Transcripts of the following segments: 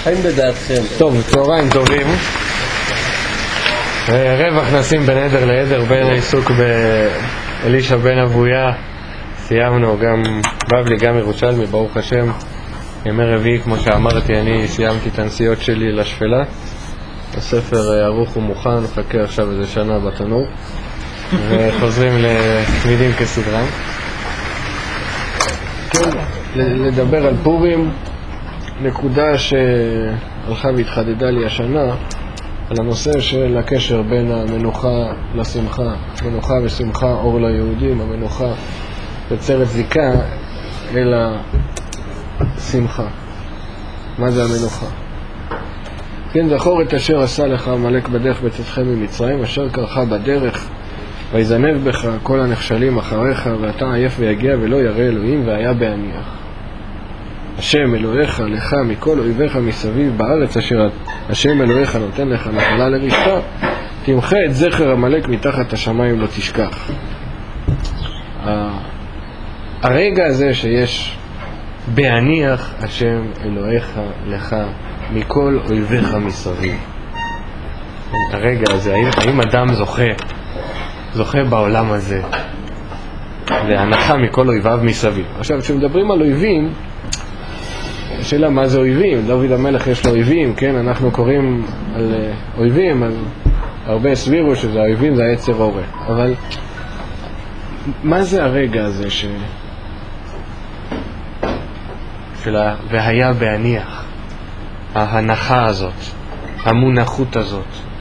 האם בדעתכם? טוב, צהריים טובים. רווח נשים בין עדר לעדר, בין העיסוק באלישע בן אבויה. סיימנו גם בבלי, גם ירושלמי, ברוך השם. ימי רביעי, כמו שאמרתי, אני סיימתי את הנסיעות שלי לשפלה. הספר ערוך ומוכן, מחכה עכשיו איזה שנה בתנור. וחוזרים לתמידים כסדרם. כן, לדבר על פורים, נקודה שהלכה והתחדדה לי השנה, על הנושא של הקשר בין המנוחה לשמחה. מנוחה ושמחה, אור ליהודים, המנוחה יוצרת זיקה אל השמחה. מה זה המנוחה? כן, זכור את אשר עשה לך עמלק בדרך בצאתכם ממצרים, אשר קרחה בדרך ויזנב בך כל הנחשלים אחריך, ואתה עייף ויגיע ולא ירא אלוהים, והיה בהניח. השם אלוהיך לך מכל אויביך מסביב בארץ אשר השם אלוהיך נותן לך נחלה לרשתה, תמחה את זכר עמלק מתחת השמיים לא תשכח. הרגע הזה שיש בהניח השם אלוהיך לך מכל אויביך מסביב, הרגע הזה, האם אדם זוכה בעולם הזה להנחה מכל אויביו מסביב? עכשיו, כשמדברים על אויבים, השאלה מה זה אויבים? דוד המלך יש לו אויבים, כן? אנחנו קוראים על אויבים, על הרבה סבירו שזה האויבים, זה היצר הורה. אבל מה זה הרגע הזה והיה בהניח, ההנחה הזאת, המונחות הזאת,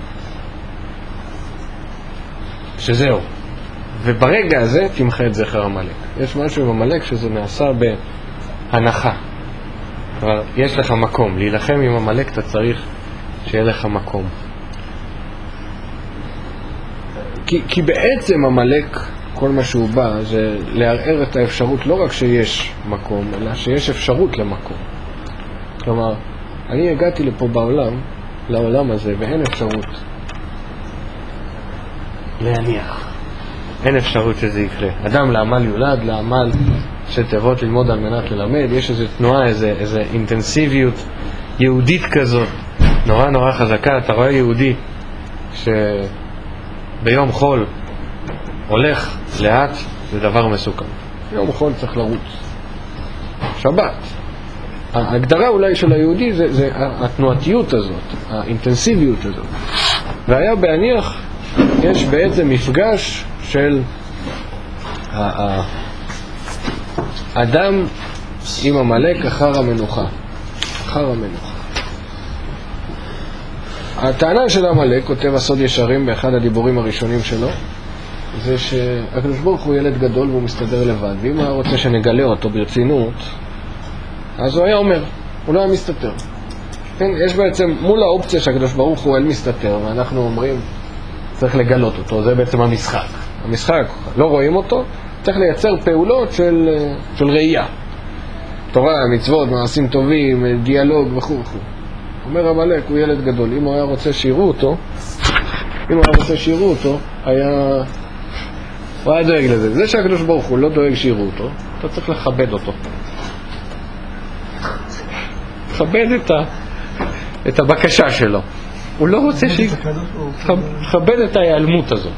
שזהו, וברגע הזה תמחה את זכר עמלק. יש משהו עם עמלק שזה נעשה בהנחה, אבל יש לך מקום להילחם עם עמלק, אתה צריך שיהיה לך מקום, כי בעצם עמלק כל מה שהוא בא זה לערער את האפשרות, לא רק שיש מקום אלא שיש אפשרות למקום. כלומר, אני הגעתי לפה לעולם הזה, ואין אפשרות להניח, אין אפשרות שזה יקרה. אדם לעמל יולד, לעמל שתבוא ללמוד על מנת ללמד. יש איזו תנועה, איזו אינטנסיביות יהודית כזאת נורא נורא חזקה. אתה רואה יהודי שביום חול הולך לאט, זה דבר מסוכן. יום חול צריך לרוץ. שבת, ההגדרה אולי של היהודי זה התנועתיות הזאת, האינטנסיביות הזאת. והיה בהניח יש בעצם מפגש של האדם עם עמלק אחר המנוחה. הטענה של עמלק, כותב הסוד ישרים באחד הדיבורים הראשונים שלו, זה שהקדוש ברוך הוא ילד גדול והוא מסתדר לבד, ואם הוא רוצה שנגלה אותו ברצינות, אז הוא היה אומר, הוא לא היה מסתתר. כן, יש בעצם מול האופציה שהקדוש ברוך הוא אל מסתתר, ואנחנו אומרים צריך לגלות אותו, זה בעצם המשחק, לא רואים אותו, צריך לייצר פעולות של ראייה, תורה, מצוות, מעשים טובים, דיאלוג וכו'. אומר עמלק, הוא ילד גדול, אם הוא היה רוצה שיראו אותו, הוא היה דואג לזה. זה שהקדוש ברוך הוא לא דואג שיראו אותו, אתה צריך לכבד אותו, לכבד את הבקשה שלו. הוא לא רוצה לכבד את ההיעלמות הזאת.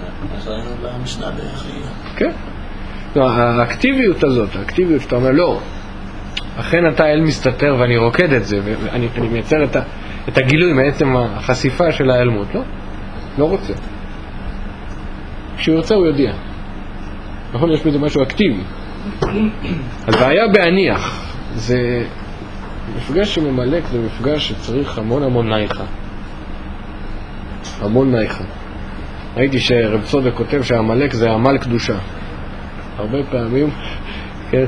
כן, האקטיביות הזאת, האקטיביות שאתה אומר לא, אכן אתה אל מסתתר ואני רוקד את זה, ואני מייצר את הגילוי מעצם החשיפה של ההיעלמות. לא רוצה. כשהוא יוצא הוא יודיע. נכון, יש בזה משהו אקטיבי. אז והיה בהניח, זה מפגש שממלק, זה מפגש שצריך המון נייחה. המון נייחה. ראיתי שרב צודק כותב שהעמלק זה עמל קדושה. הרבה פעמים, כן,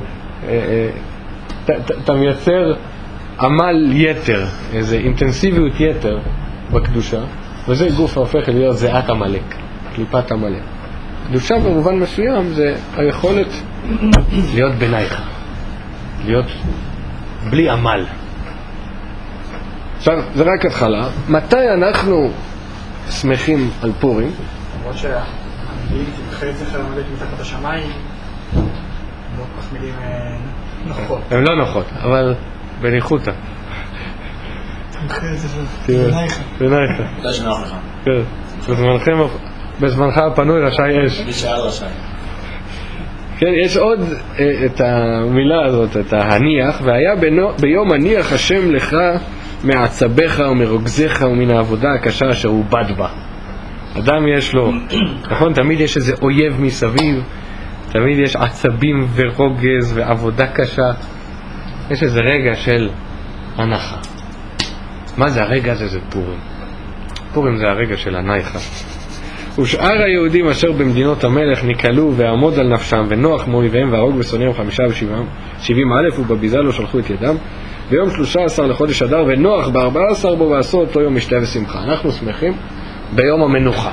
אתה מייצר עמל יתר, איזו אינטנסיביות יתר בקדושה, וזה גוף ההופך להיות זיעת עמלק, קליפת עמלק. קדושה במובן מסוים זה היכולת להיות בנייך, להיות בלי עמל. עכשיו, זה רק התחלה. מתי אנחנו שמחים על פורים? למרות שהמילים תמחה את זכר עמלק מתחת השמיים, לא כל כך מילים נוחות. הן לא נוחות, אבל בניחותא. בנייך. זה שנוח לך. כן, בזמנך הפנוי רשאי אש. בשעה רשאי. כן, יש עוד את המילה הזאת, את ההניח, והיה ביום הניח השם לך מעצבך ומרוגזך ומן העבודה הקשה אשר הוא בד בה. אדם יש לו, נכון? תמיד יש איזה אויב מסביב, תמיד יש עצבים ורוגז ועבודה קשה. יש איזה רגע של הנחה. מה זה הרגע הזה? זה פורים. פורים זה הרגע של הנייחה. ושאר היהודים אשר במדינות המלך נקלו ועמוד על נפשם ונוח מאויביהם והרוג ושונאיהם 75 אלף ובביזה לא שלחו את ידם ביום 13 לחודש אדר ונוח ב14 בו ועשו אותו יום משתה ושמחה. אנחנו שמחים ביום המנוחה.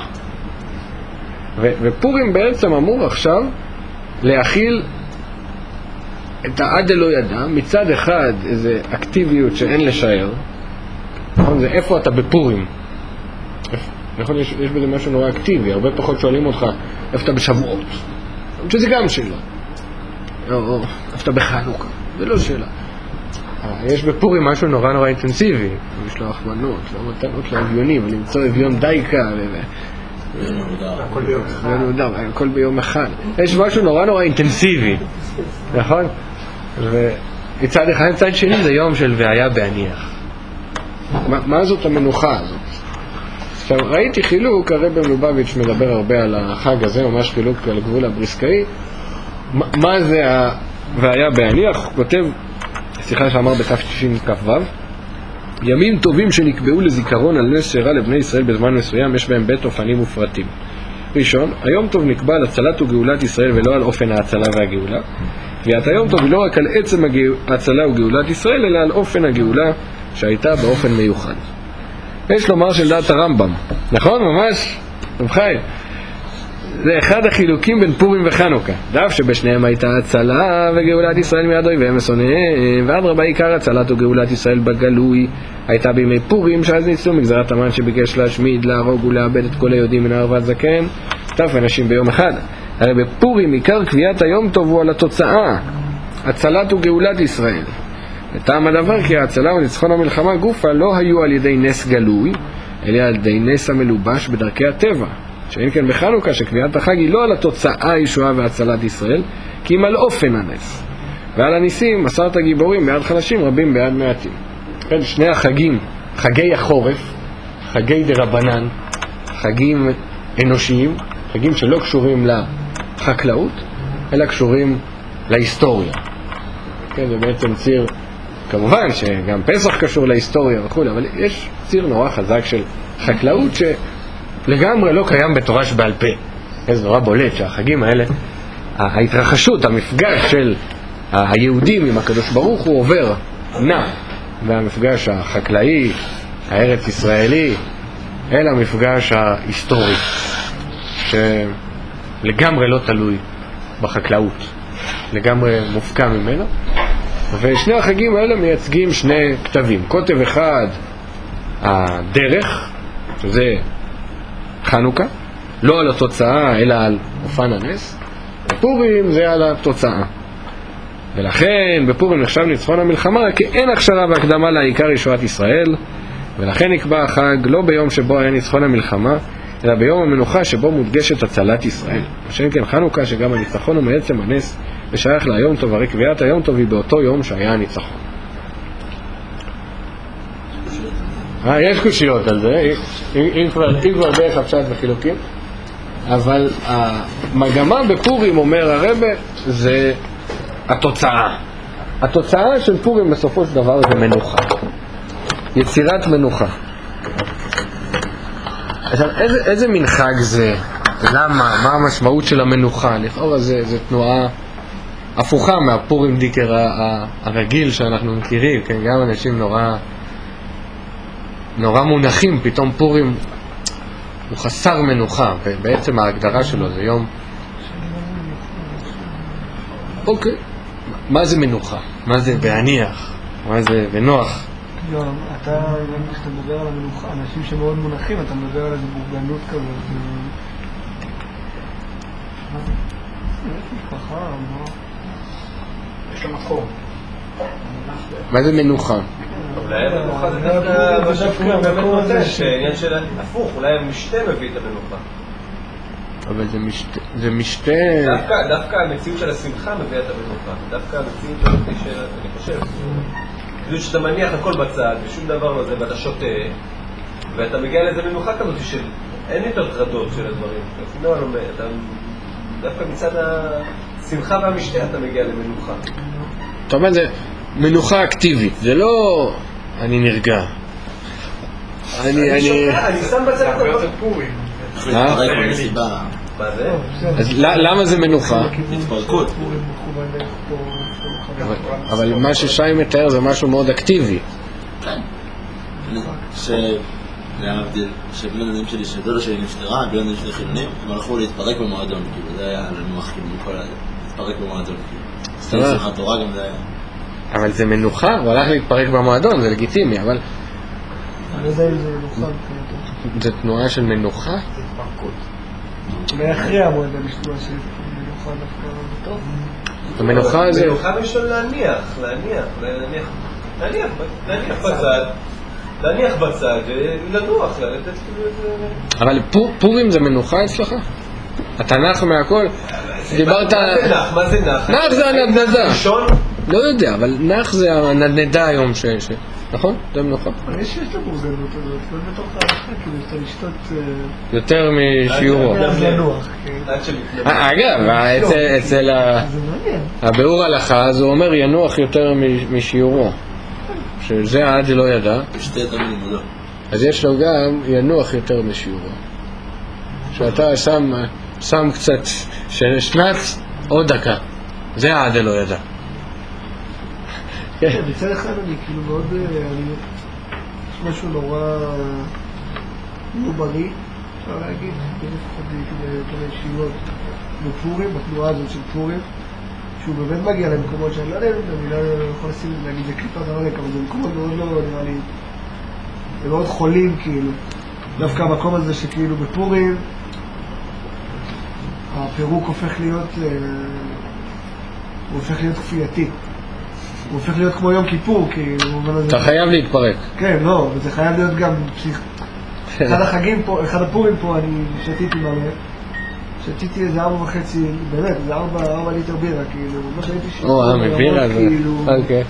ופורים בעצם אמור עכשיו להכיל את העד אלו ידע, מצד אחד איזו אקטיביות שאין לשער, נכון? זה איפה אתה בפורים? נכון, יש בזה משהו נורא אקטיבי, הרבה פחות שואלים אותך איפה אתה בשבועות, שזה גם שאלה, או איפה אתה בחנוכה, זה לא שאלה. יש בפורים משהו נורא נורא אינטנסיבי, לשלוח מנות, לא מתנות לאביונים, ולמצוא אביון דייקה, הכל ביום אחד. יש משהו נורא נורא אינטנסיבי, נכון? ומצד אחד, מצד שני זה יום של והיה בהניח. מה זאת המנוחה הזאת? עכשיו, ראיתי חילוק, הרב מלובביץ' מדבר הרבה על החג הזה, ממש חילוק על גבול הבריסקאי. מה זה והיה בהניח? הוא כותב, שיחה שאמר בתשכ"ו, ימים טובים שנקבעו לזיכרון על נס שאירע לבני ישראל בזמן מסוים, יש בהם בית אופנים ופרטים. ראשון, היום טוב נקבע על הצלת וגאולת ישראל ולא על אופן ההצלה והגאולה. קביעת היום טוב היא לא רק על עצם ההצלה וגאולת ישראל, אלא על אופן הגאולה שהייתה באופן מיוחד. יש לומר של דעת הרמב"ם, נכון? ממש, רב חיים. זה אחד החילוקים בין פורים וחנוכה. דף שבשניהם הייתה הצלה וגאולת ישראל מיד אויביהם ושונאיהם, ואדרבה עיקר הצלת וגאולת ישראל בגלוי הייתה בימי פורים, שאז ניצלו מגזרת המן שביקש להשמיד, להרוג ולאבד את כל היהודים מן ערוות זקן, טף אנשים ביום אחד. הרי בפורים עיקר קביעת היום טוב הוא על התוצאה, הצלת וגאולת ישראל. וטעם הדבר כי ההצלה וניצחון המלחמה גופה לא היו על ידי נס גלוי, אלא על ידי נס המלובש בדרכי הטבע. שאין כן בחנוכה שקביעת החג היא לא על התוצאה הישועה והצלת ישראל, כי אם על אופן הנס. ועל הניסים מסרת גיבורים ביד חלשים רבים ביד מעטים. כן, שני החגים, חגי החורף, חגי דרבנן, חגים אנושיים, חגים שלא קשורים לחקלאות, אלא קשורים להיסטוריה. כן, זה בעצם ציר, כמובן שגם פסח קשור להיסטוריה וכו', אבל יש ציר נורא חזק של חקלאות שלגמרי לא קיים בתורה שבעל פה. זה נורא בולט שהחגים האלה, ההתרחשות, המפגש של היהודים עם הקדוש ברוך הוא עובר נע, והמפגש החקלאי, הארץ ישראלי, אל המפגש ההיסטורי, שלגמרי לא תלוי בחקלאות, לגמרי מופקע ממנו. ושני החגים האלה מייצגים שני כתבים. כותב אחד, הדרך, שזה חנוכה, לא על התוצאה אלא על אופן הנס. בפורים זה על התוצאה. ולכן בפורים נחשב ניצחון המלחמה כי אין הכשרה והקדמה לעיקר ישועת ישראל, ולכן נקבע החג לא ביום שבו היה ניצחון המלחמה, אלא ביום המנוחה שבו מודגשת הצלת ישראל. ושאין כן חנוכה שגם הניצחון הוא מעצם הנס ושייך ליום טוב, הרי קביעת היום טוב היא באותו יום שהיה הניצחון. יש קושיות על זה, אם כבר דרך הפשט וחילוקים, אבל המגמה בפורים, אומר הרבה, זה התוצאה. התוצאה של פורים בסופו של דבר זה מנוחה, יצירת מנוחה. עכשיו, איזה מין חג זה? למה? מה המשמעות של המנוחה? לכאורה זה תנועה הפוכה מהפורים דיקר הרגיל שאנחנו מכירים, כן? גם אנשים נורא מונחים, פתאום פורים הוא חסר מנוחה, ובעצם ההגדרה שלו זה יום. אוקיי, מה זה מנוחה? מה זה בהניח? מה זה בנוח? לא, כשאתה מדבר על המנוחה, אנשים שמאוד מונחים, אתה מדבר על איזו בורגנות כזאת. מה זה? יש משפחה, מה? יש לו מקום. מה זה מנוחה? אולי המנוחה זה דווקא מה שפורים באמת נותן, שעניין של הפוך, אולי המשתה מביא את המנוחה. אבל זה משתה... דווקא המציאות של השמחה מביאה את המנוחה. דווקא המציאות של... אני חושב. כאילו שאתה מניח הכל בצד, ושום דבר לא זה, ואתה שותה, ואתה מגיע לאיזה מנוחה כזאת של... אין יותר טרדות של הדברים. אתה... דווקא מצד השמחה והמשתה אתה מגיע למנוחה. זאת אומרת, זה מנוחה אקטיבית, זה לא... אני נרגע. אני שם בצד את הדברים. מה זה? אז למה זה מנוחה? התפרקות. אבל מה ששי מתאר זה משהו מאוד אקטיבי. להבדיל, שבני ילדים שלי שדודה שלי נפטרה, בני ילדים שלי חילונים, הם הלכו להתפרק במועדון, כאילו, זה היה לנוח, כאילו, מכל להתפרק במועדון, כאילו. זה שמחת תורה גם זה היה. אבל זה מנוחה, הוא הלך להתפרק במועדון, זה לגיטימי, אבל... אני לא יודע אם זה מנוחה. זה תנועה של מנוחה? זה התפרקות. מאחרי המועדון יש תנועה של מנוחה דווקא טוב. המנוחה זה... מנוחה בשביל להניח בצד ולנוח, לתת כאילו איזה... אבל פורים זה מנוחה אצלך? אתה נח מהכל? דיברת... מה זה נח? נח זה הנדנדה. ראשון? לא יודע, אבל נח זה הנדנדה היום נכון? זה מנוחה? יש את המורגנות הזאת, לא בתוך ההלכה, כאילו אתה לשתות... יותר משיעורו. לנוח, אגב, אצל הביאור הלכה, אז הוא אומר ינוח יותר משיעורו. שזה עד לא ידע. אז יש לו גם ינוח יותר משיעורו. שאתה שם קצת שנץ עוד דקה. זה עד לא ידע. מצד אחד אני כאילו מאוד... יש משהו נורא לא בריא, אפשר להגיד, לפחות כדי ישיבות בפורים, בתנועה הזאת של פורים, שהוא באמת מגיע למקומות שאני לא יודע, אני לא יכול להגיד זה קליפת הרלק, אבל זה מקומות מאוד לא נראה לי, זה מאוד חולים כאילו. דווקא המקום הזה שכאילו בפורים, הפירוק הופך להיות, הוא הופך להיות כפייתי. הוא הופך להיות כמו יום כיפור, כאילו... אתה חייב להתפרק. כן, לא, וזה חייב להיות גם... אחד החגים פה, אחד הפורים פה, אני שתיתי מלא. שתיתי איזה 4.5, באמת, איזה 4 ליטר בירה, כאילו, מה שהייתי שיטור, מבירה, כאילו... אוקיי.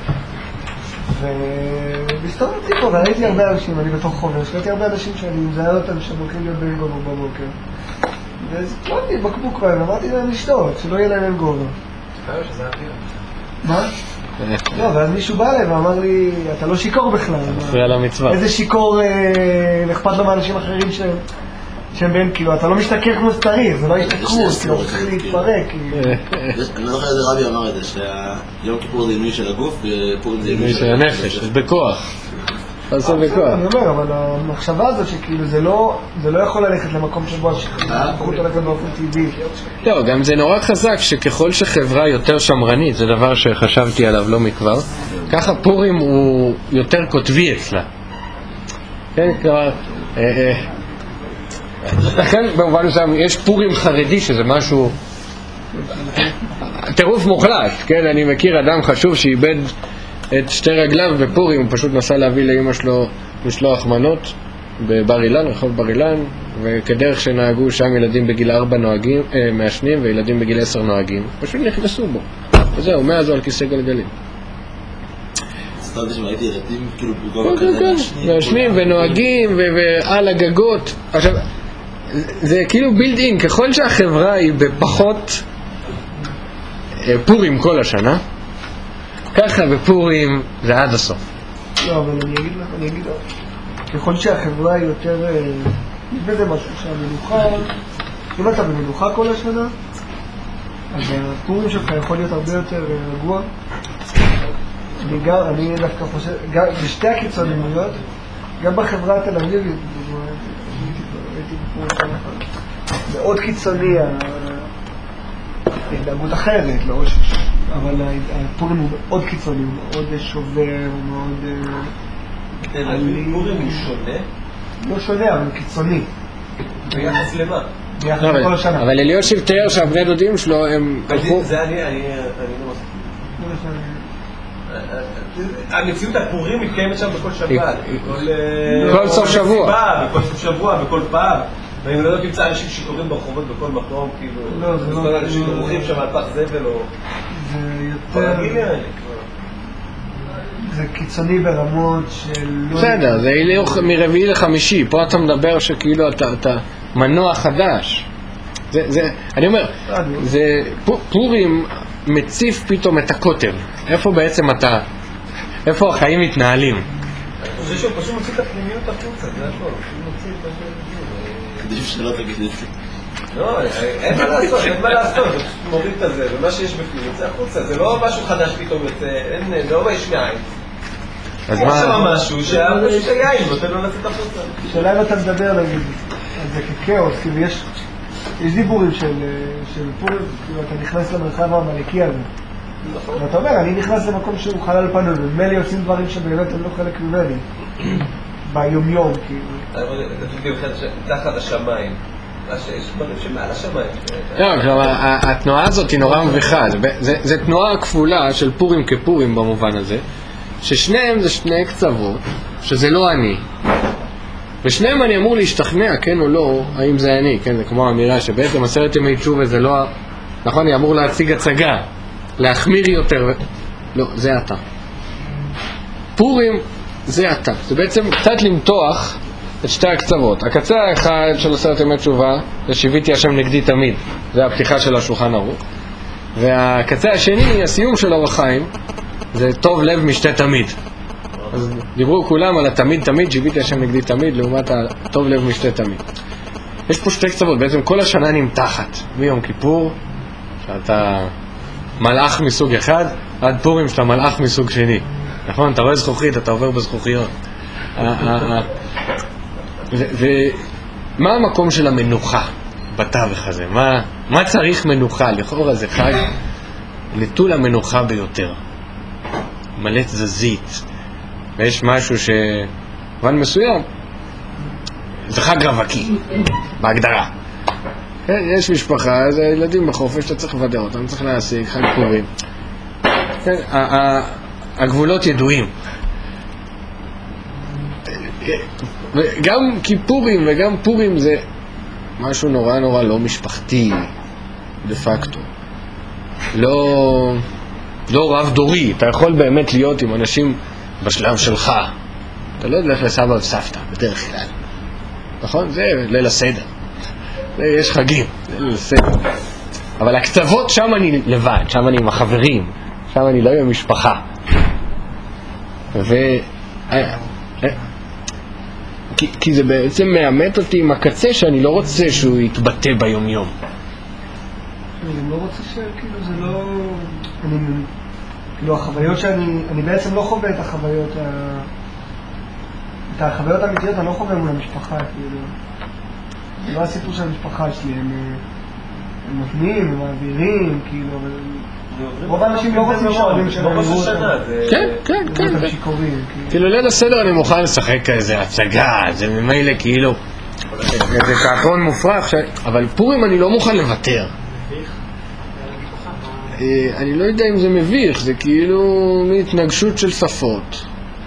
והסתובבתי פה, וראיתי הרבה אנשים, אני בתוך חובר, שראיתי הרבה אנשים שאני מזהה אותם שהם הולכים להיות בגובה בבוקר. והזכרתי בקבוק רעיון, אמרתי להם לשתות, שלא יהיה להם גובה. מה? לא, ואז מישהו בא אליי ואמר לי, אתה לא שיקור בכלל. מפריע למצווה. איזה שיקור אכפת לו מאנשים אחרים שהם בין, כאילו, אתה לא משתכר כמו שצריך, זה לא השתכרות, כאילו, צריך להתפרק. אני לא זוכר איזה רבי אמר את זה, שהיום כיפור זה עינוי של הגוף, ופורים זה עינוי של הנפש, זה בכוח. עושה בכוח. אני אומר, אבל המחשבה הזאת שכאילו זה לא יכול ללכת למקום שבו השכחות הולכת באופן טבעי. לא, גם זה נורא חזק שככל שחברה יותר שמרנית, זה דבר שחשבתי עליו לא מכבר, ככה פורים הוא יותר כותבי אצלה. כן, כלומר, לכן במובן שם יש פורים חרדי שזה משהו טירוף מוחלט, כן, אני מכיר אדם חשוב שאיבד את שתי רגליו בפורים, הוא פשוט נסע להביא לאמא שלו משלוח מנות בבר אילן, רחוב בר אילן, וכדרך שנהגו שם ילדים בגיל 4 מעשנים וילדים בגיל 10 נוהגים, פשוט נכנסו בו, וזהו, מאז הוא על כיסא גלגלים. סתרתי שראיתי ילדים כאילו בגובה כזה מעשנים ונוהגים ועל הגגות. עכשיו, זה כאילו בילד אין, ככל שהחברה היא בפחות פורים כל השנה, ככה בפורים זה עד הסוף. לא, אבל אני אגיד לך, ככל שהחברה היא יותר, יש בזה משהו שהמנוחה, אם אתה במנוחה כל השנה, אז הפורים שלך יכול להיות הרבה יותר רגוע. אני דווקא חושב, בשתי הקיצוניות, גם בחברה התל אביבית, הייתי בפורים שלך, מאוד קיצוני, התנהגות אחרת, לא אבל הפורים הוא מאוד קיצוני, הוא מאוד שובר, הוא מאוד... פורים הוא שונה? לא שונה, אבל קיצוני. ביחס למה? ביחס לכל השנה. אבל אליושיב תיאר שהבני דודים שלו הם... זה אני לא מסכים. המציאות הפורים מתקיימת שם בכל שבת, כל סוף שבוע. בכל סוף שבוע, בכל פעם. ואם לא תמצא אנשים שקוראים ברחובות בכל מקום, כאילו... לא, זה לא... אנשים דורכים שם על פח זבל או... זה יותר... זה קיצוני ברמות של... בסדר, זה הילוך מרביעי לחמישי. פה אתה מדבר שכאילו אתה מנוע חדש. אני אומר, פורים מציף פתאום את הקוטב. איפה בעצם איפה החיים מתנהלים? זה שהוא פשוט מוציא את הפנימיות החוצה, זה הכל. הוא מוציא את זה. עדיף שלא תגיד את זה. לא, אין מה לעשות, זה מוריד את זה, ומה שיש בפנים יוצא החוצה. זה לא משהו חדש פתאום יוצא, זה לא יש מאין. אז יש שם משהו שהפשוט היין נותן לו לצאת החוצה. שאלה אם אתה מדבר על זה ככאוס, כאילו יש דיבורים של פורים, כאילו אתה נכנס למרחב העמלקי הזה. ואתה אומר, אני נכנס למקום שהוא חלל פנוי, וממילא עושים דברים שבאמת הם לא חלק ממני. ביומיום, כאילו. תחת השמיים. יש דברים שמעל השמיים. לא, כלומר, התנועה הזאת היא נורא מביכה. זה תנועה כפולה של פורים כפורים במובן הזה, ששניהם זה שני קצוות, שזה לא אני. ושניהם אני אמור להשתכנע, כן או לא, האם זה אני, כן, זה כמו האמירה שבעצם 10 ימי תשובה זה לא, נכון, אני אמור להציג הצגה, להחמיר יותר, לא, זה אתה. פורים זה אתה, זה בעצם קצת למתוח את שתי הקצוות. הקצה האחד של 10 ימי תשובה, זה שיוויתי השם נגדי תמיד, זה הפתיחה של השולחן ערוך, והקצה השני, הסיום של אור החיים, זה טוב לב משתה תמיד. אז דיברו כולם על התמיד תמיד, שיוויתי השם נגדי תמיד, לעומת הטוב לב משתה תמיד. יש פה שתי קצוות, בעצם כל השנה נמתחת, מיום כיפור, שאתה מלאך מסוג אחד, עד פורים שאתה מלאך מסוג שני. נכון? אתה רואה זכוכית, אתה עובר בזכוכיות. ומה המקום של המנוחה בתווך הזה? מה צריך מנוחה? לכאורה זה חג לטול המנוחה ביותר. מלא תזזית. ויש משהו שבן מסוים, זה חג רווקי, בהגדרה. יש משפחה, זה ילדים בחופש, אתה צריך לבדר אותם, צריך להשיג, חג פורים. הגבולות ידועים. גם כיפורים וגם פורים זה משהו נורא נורא לא משפחתי, דה פקטו. לא רב דורי, אתה יכול באמת להיות עם אנשים בשלב שלך. אתה לא הולך לסבא וסבתא, בדרך כלל. נכון? זה ליל הסדר. יש חגים, ליל הסדר. אבל הקצוות, שם אני לבד, שם אני עם החברים, שם אני לא עם המשפחה. כי זה בעצם מאמת אותי עם הקצה שאני לא רוצה שהוא יתבטא ביום יום. אני לא רוצה שכאילו זה לא... כאילו החוויות אני בעצם לא חווה את החוויות את החוויות האמיתיות אני לא חווה מול המשפחה, כאילו זה לא הסיפור של המשפחה שלי, הם נותנים, הם מעבירים, כאילו רוב האנשים לא רוצים שעולים שלהם בראש השנה כן, כאילו ליל הסדר אני מוכן לשחק איזה הצגה, זה ממילא כאילו זה תיאטרון מופרך, אבל פורים אני לא מוכן לוותר. אני לא יודע אם זה מביך, זה כאילו מהתנגשות של שפות.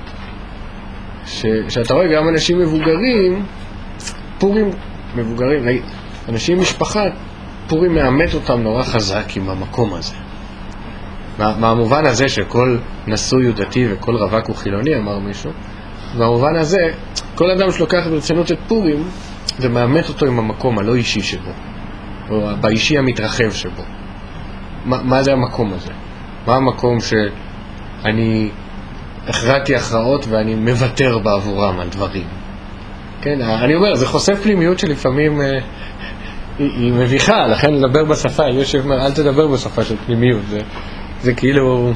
שאתה רואה גם אנשים מבוגרים, פורים מבוגרים, נגיד, אנשים משפחה, פורים מאמת אותם נורא חזק עם המקום הזה. מהמובן הזה שכל נשוי הוא דתי וכל רווק הוא חילוני, אמר מישהו, במובן הזה, כל אדם שלוקח ברצינות את פורים, זה מאמת אותו עם המקום הלא אישי שבו, או באישי המתרחב שבו. מה זה המקום הזה? מה המקום שאני הכרעתי הכרעות ואני מוותר בעבורם על דברים? כן, אני אומר, זה חושף פנימיות שלפעמים היא מביכה, לכן לדבר בשפה, יושב אומר, אל תדבר בשפה של פנימיות, זה כאילו...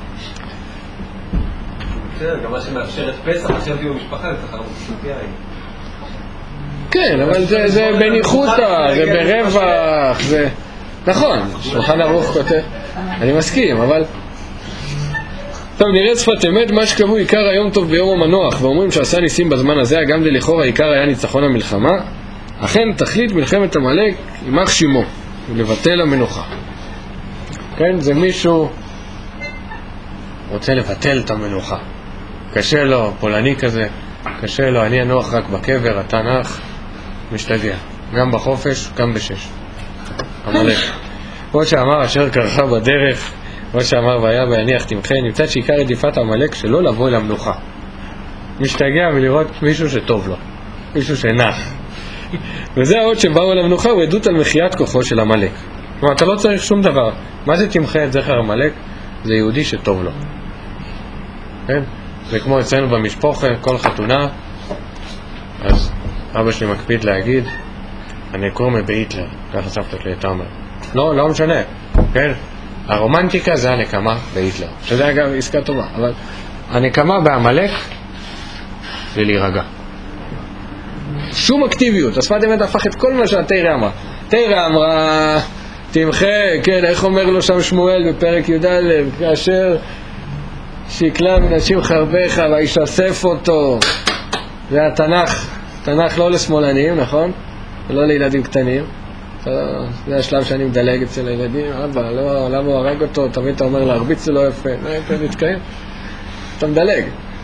בסדר, גם מה שמאפשר את פסח, עכשיו תהיו במשפחה, זה תחר מפסוק יין. כן, אבל זה בניחותא, זה ברווח, זה... נכון, שולחן ערוך כותב, אני מסכים, אבל... טוב, נראה שפת אמת, מה שקבעו עיקר היום טוב ביום המנוח, ואומרים שעשה ניסים בזמן הזה, גם דלכאורה העיקר היה ניצחון המלחמה, אכן תכלית מלחמת עמלק, יימח שמו, ולבטל המנוחה. כן, זה מישהו רוצה לבטל את המנוחה. קשה לו, פולני כזה, קשה לו, אני אנוח רק בקבר, אתה נח, משתגע. גם בחופש, גם בשש. עמלק. כמו שאמר אשר קרחה בדרך, כמו שאמר והיה בהניח תמחה, נמצא שעיקר רדיפת עמלק שלא לבוא למנוחה. משתגע מלראות מישהו שטוב לו, מישהו שנח. וזה העוד שבאו למנוחה, הוא עדות על מחיית כוחו של עמלק. כלומר, אתה לא צריך שום דבר. מה זה תמחה את זכר עמלק? זה יהודי שטוב לו. כן? זה כמו אצלנו במשפחה, כל חתונה, אז אבא שלי מקפיד להגיד, אני קורא בהיטלר, ככה סבתא שלי הייתה אומרת. לא משנה, כן? הרומנטיקה זה הנקמה בהיטלר, שזה אגב עסקה טובה, אבל הנקמה בעמלק זה להירגע. שום אקטיביות, השפת אמת הפך את כל מה שהתרא אמרה. תרא אמרה, תמחה, כן, איך אומר לו שם שמואל בפרק י"א, כאשר שיקלה מנשים חרבך וישסף אותו. זה התנ"ך, תנ"ך לא לשמאלנים, נכון? ולא לילדים קטנים. זה השלב שאני מדלג אצל הילדים, אבא, לא, למה הוא הרג אותו? תמיד אתה אומר להרביץ זה לא יפה, אתה נתקיים? אתה מדלג.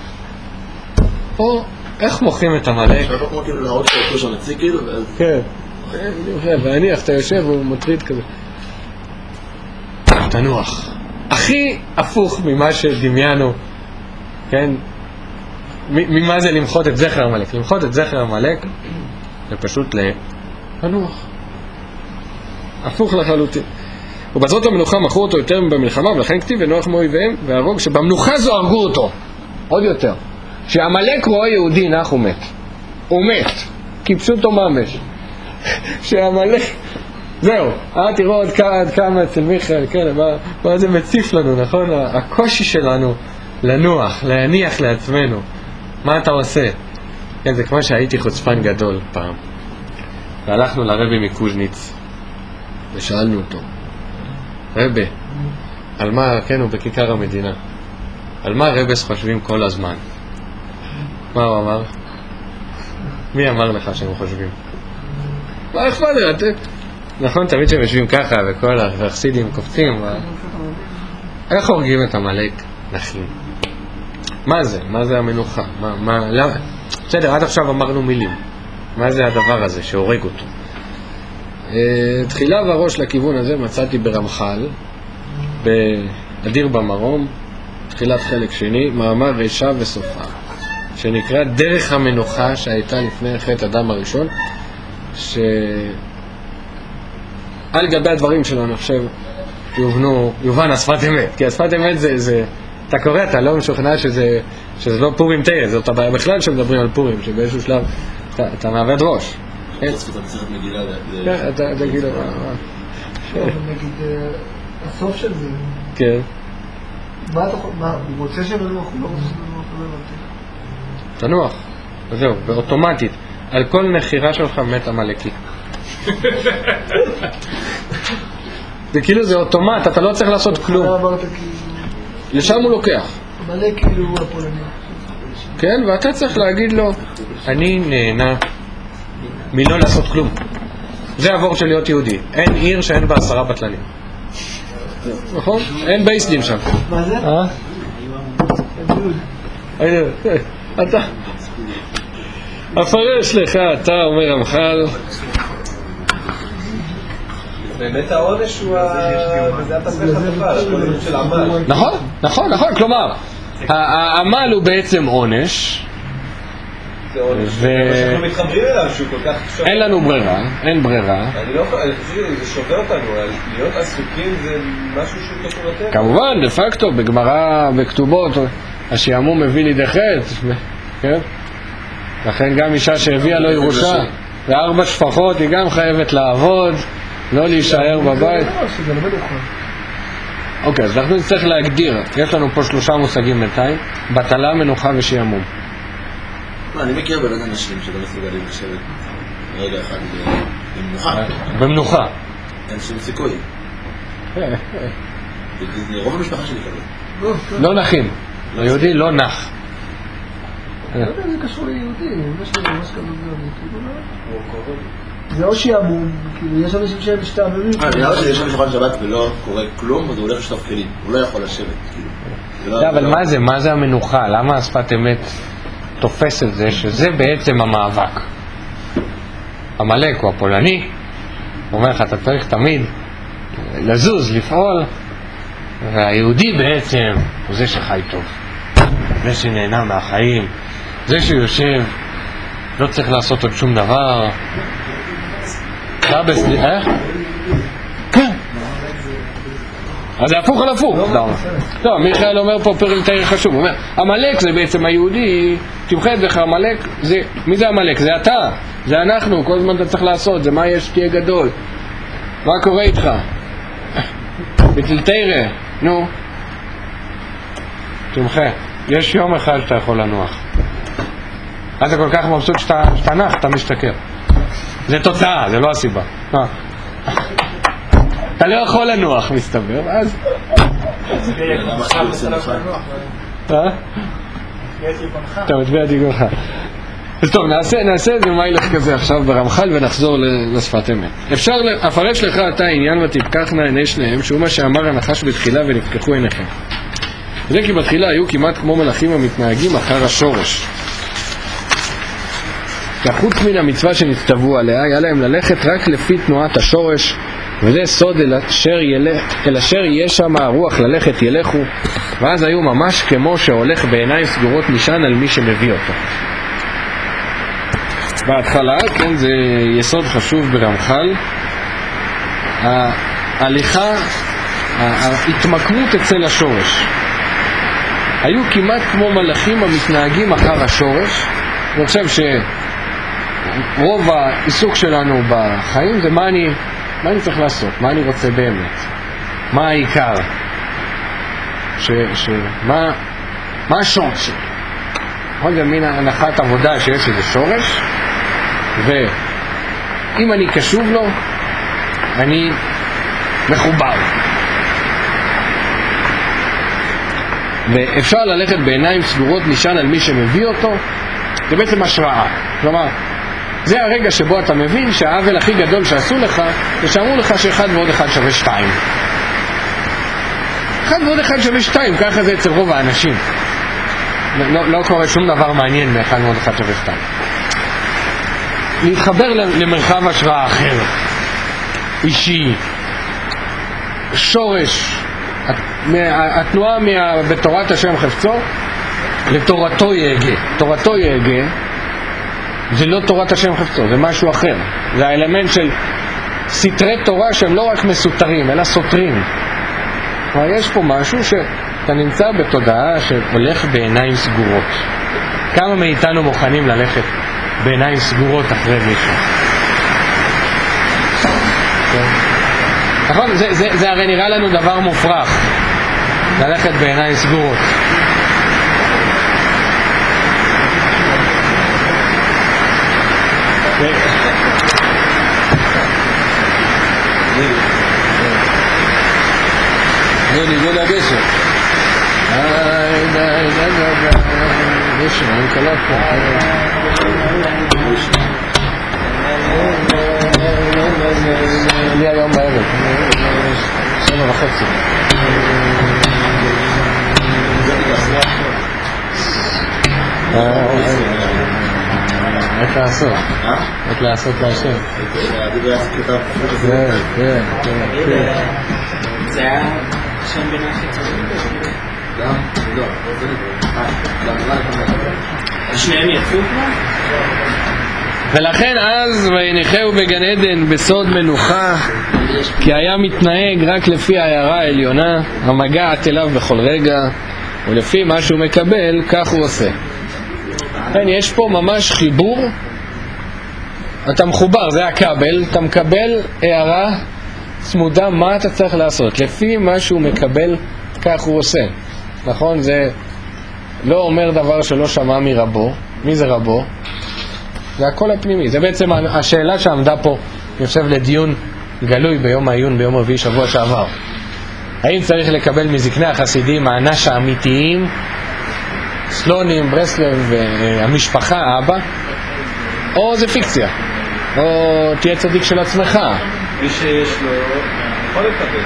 פה, איך מוכרים את עמלק? עכשיו כמו כאילו להראות שאותו שם נציג כאילו, ואז... כן, ואניח, אתה יושב והוא מטריד כזה. תנוח. הכי הפוך ממה שדמיינו, כן? ממה זה למחות את זכר עמלק? למחות את זכר עמלק זה פשוט לנוח. הפוך לחלוטין. ובזאת המנוחה מכרו אותו יותר במלחמה, ולכן כתיב ונוח מאויביהם והרוג שבמנוחה זו הרגו אותו. עוד יותר. שעמלק רואה יהודי נח הוא מת. הוא מת. כיבשו אותו ממש. שעמלק... זהו. תראו עוד כמה אצל מיכאל, כן, מה זה מציף לנו, נכון? הקושי שלנו לנוח, להניח לעצמנו. מה אתה עושה? כן, זה כמו שהייתי חוצפן גדול פעם. והלכנו לרבי מקוז'ניץ. ושאלנו אותו, רבי, על מה, כן, הוא בכיכר המדינה, על מה רבס חושבים כל הזמן? מה הוא אמר? מי אמר לך שהם חושבים? מה אכפת לך? נכון, תמיד שהם יושבים ככה וכל החסידים קופצים. איך הורגים את עמלק? נחים. מה זה? מה זה המנוחה? למה? בסדר, עד עכשיו אמרנו מילים. מה זה הדבר הזה שהורג אותו? תחילה והראש לכיוון הזה מצאתי ברמח"ל, באדיר במרום, תחילת חלק שני, מאמר רשע וסופה, שנקרא דרך המנוחה שהייתה לפני חטא אדם הראשון, שעל גבי הדברים שלו אני חושב יובן השפת אמת, כי השפת אמת זה אתה קורא, אתה לא משוכנע שזה לא פורים תרא, זאת הבעיה בכלל שמדברים על פורים, שבאיזשהו שלב אתה מעבד ראש. כן, אתה תגיד לו נגיד, הסוף של זה, כן. מה, הוא רוצה שננוח, הוא לא רוצה שננוח, לא הבנתי. תנוח, וזהו, ואוטומטית, על כל נחירה שלך מת עמלקי. זה כאילו זה אוטומט, אתה לא צריך לעשות כלום. לשם הוא לוקח. עמלק כאילו הוא הפולני. כן, ואתה צריך להגיד לו, אני נהנה מלא לעשות כלום. זה עבור של להיות יהודי. אין עיר שאין בה 10 בטלנים. נכון? אין בייסדים שם. מה זה? אתה אפרש לך, אתה אומר רמח"ל. באמת העונש הוא וזה התפך התפל, הקודם של עמל. נכון, כלומר העמל הוא בעצם עונש, זה עונש, שאנחנו מתחברים אליו שהוא כל כך... אין לנו ברירה, אין ברירה. אני חושב שזה שובר אותנו, להיות עסוקים זה משהו שהוא קשור לטבע. כמובן, דה פקטו, בגמרא, בכתובות, השעמום מביא לידי חטא, כן? לכן גם אישה שהביאה לו ירושה ו4 שפחות היא גם חייבת לעבוד, לא להישאר בבית. אוקיי, אז אנחנו נצטרך להגדיר, יש לנו פה 3 מושגים בינתיים, בטלה, מנוחה ושעמום. אני מכיר בין אנשים שלא מסוגלים לשבת רגע אחד במנוחה. במנוחה. אין שום סיכוי. רוב המשפחה שלי כזה. לא נחים. היהודי לא נח. לא יודע, זה קשור ליהודי, יש לי ממש כזה, כאילו לא... זה או שיעמום, כאילו יש אנשים שהם משתעממים. נראה לי שיש שם שולחן שבת ולא קורה כלום, אז הוא הולך לשטוף כלים, הוא לא יכול לשבת, כאילו. לא, אבל מה זה המנוחה? למה השפת אמת תופס את זה, שזה בעצם המאבק? עמלק הוא הפולני, הוא אומר לך, אתה צריך תמיד לזוז, לפעול, והיהודי בעצם הוא זה שחי טוב, זה שנהנה מהחיים, זה שיושב, לא צריך לעשות עוד שום דבר. כן. אז זה הפוך על הפוך. לא, מיכאל אומר פה פרק תאיר חשוב, הוא אומר, עמלק זה בעצם היהודי, תמחה את זה, עמלק זה, מי זה עמלק? זה אתה, זה אנחנו, כל הזמן אתה צריך לעשות, זה מה יש תהיה גדול, מה קורה איתך? בתל תאיר, נו, תמחה, יש יום אחד שאתה יכול לנוח, אז זה כל כך מבסוט שאתה נח, אתה משתכר, זה תוצאה, זה לא הסיבה. אתה לא יכול לנוח, מסתבר, אז... אתה מטביע תיגונך. אז טוב, נעשה איזה מיילך כזה עכשיו ברמח"ל ונחזור לשפת אמת. אפשר לפרש לך אתה עניין ותפקחנה עיני שניהם, שהוא מה שאמר הנחש בתחילה ונפקחו עיניכם. זה כי בתחילה היו כמעט כמו מלאכים המתנהגים אחר השורש. חוץ מן המצווה שנצטוו עליה, היה להם ללכת רק לפי תנועת השורש, וזה סוד אל אשר יהיה שם הרוח ללכת ילכו, ואז היו ממש כמו שהולך בעיניים סגורות נשען על מי שמביא אותו. בהתחלה, כן, זה יסוד חשוב ברמח"ל, ההליכה, ההתמקמות אצל השורש. היו כמעט כמו מלאכים המתנהגים אחר השורש, אני חושב רוב העיסוק שלנו בחיים זה מה אני צריך לעשות, מה אני רוצה באמת, מה העיקר, מה השורש שלי. זה מין הנחת עבודה שיש איזה שורש, ואם אני קשוב לו, אני מחובר. ואפשר ללכת בעיניים סגורות נשען על מי שמביא אותו, זה בעצם השראה. כלומר, זה הרגע שבו אתה מבין שהעוול הכי גדול שעשו לך זה שאמרו לך שאחד ועוד אחד שווה 2. אחד ועוד אחד שווה 2, ככה זה אצל רוב האנשים. לא קורה שום דבר מעניין מאחד ועוד אחד שווה 2. להתחבר למרחב השראה אחר, אישי, שורש, התנועה בתורת השם חפצו לתורתו יהגה. תורתו יהגה זה לא תורת השם חפצו, זה משהו אחר. זה האלמנט של סתרי תורה שהם לא רק מסותרים, אלא סותרים. כלומר, יש פה משהו שאתה נמצא בתודעה שהולך בעיניים סגורות. כמה מאיתנו מוכנים ללכת בעיניים סגורות אחרי מישהו? נכון? זה הרי נראה לנו דבר מופרך, ללכת בעיניים סגורות. ניגוד הגשר. גשר, אני קלט פה. לי היום בערב 7:30. איך לעשות? איך לעשות להשם? זה היה שם בין החיצונים? לא. שניהם יצאו כבר? ולכן אז ויניחהו בגן עדן בסוד מנוחה, כי היה מתנהג רק לפי ההערה העליונה המגעת אליו בכל רגע, ולפי מה שהוא מקבל כך הוא עושה. כן, יש פה ממש חיבור, אתה מחובר, זה הכבל, אתה מקבל הערה צמודה מה אתה צריך לעשות, לפי מה שהוא מקבל כך הוא עושה. נכון? זה לא אומר דבר שלא שמע מרבו. מי זה רבו? זה הכל הפנימי. זה בעצם השאלה שעמדה פה, אני חושב, לדיון גלוי ביום העיון, ביום רביעי שבוע שעבר. האם צריך לקבל מזקני החסידים האנש האמיתיים, סלונים, ברסלב, המשפחה, האבא, או זה פיקציה? או תהיה צדיק של עצמך. מי שיש לו, יכול לקבל.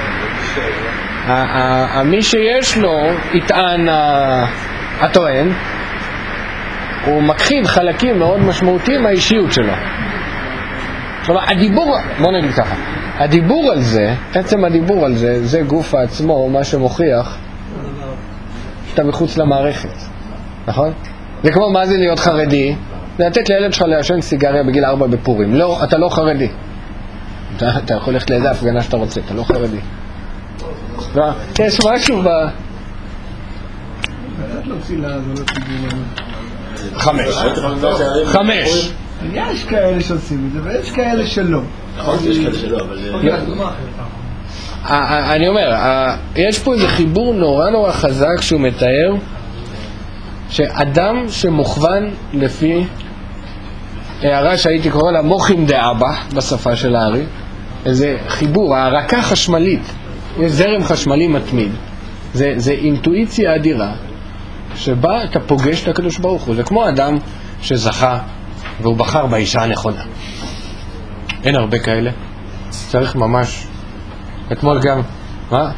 מי שיש לו, יטען הטוען, הוא מכחיד חלקים מאוד משמעותיים מהאישיות שלו. כלומר, הדיבור, בוא נגיד ככה, הדיבור על זה, עצם הדיבור על זה, זה גוף העצמו, מה שמוכיח שאתה מחוץ למערכת, נכון? זה כמו מה זה להיות חרדי, זה לתת לילד שלך לעשן סיגריה בגיל 4 בפורים. לא, אתה לא חרדי. אתה יכול ללכת לאיזה הפגנה שאתה רוצה, אתה לא חרדי. יש משהו ב... קצת להוציא לעזור לציבור. 5. יש כאלה שעושים את זה, ויש כאלה שלא. נכון, יש כאלה שלא, אבל... אני אומר, יש פה איזה חיבור נורא נורא חזק שהוא מתאר שאדם שמוכוון לפי הערה שהייתי קורא לה מוחים דאבא בשפה של הארי, איזה חיבור, הערקה חשמלית, יש זרם חשמלי מתמיד, זה אינטואיציה אדירה שבה אתה פוגש את הקדוש ברוך הוא. זה כמו אדם שזכה והוא בחר באישה הנכונה. אין הרבה כאלה, צריך ממש. אתמול גם, מה?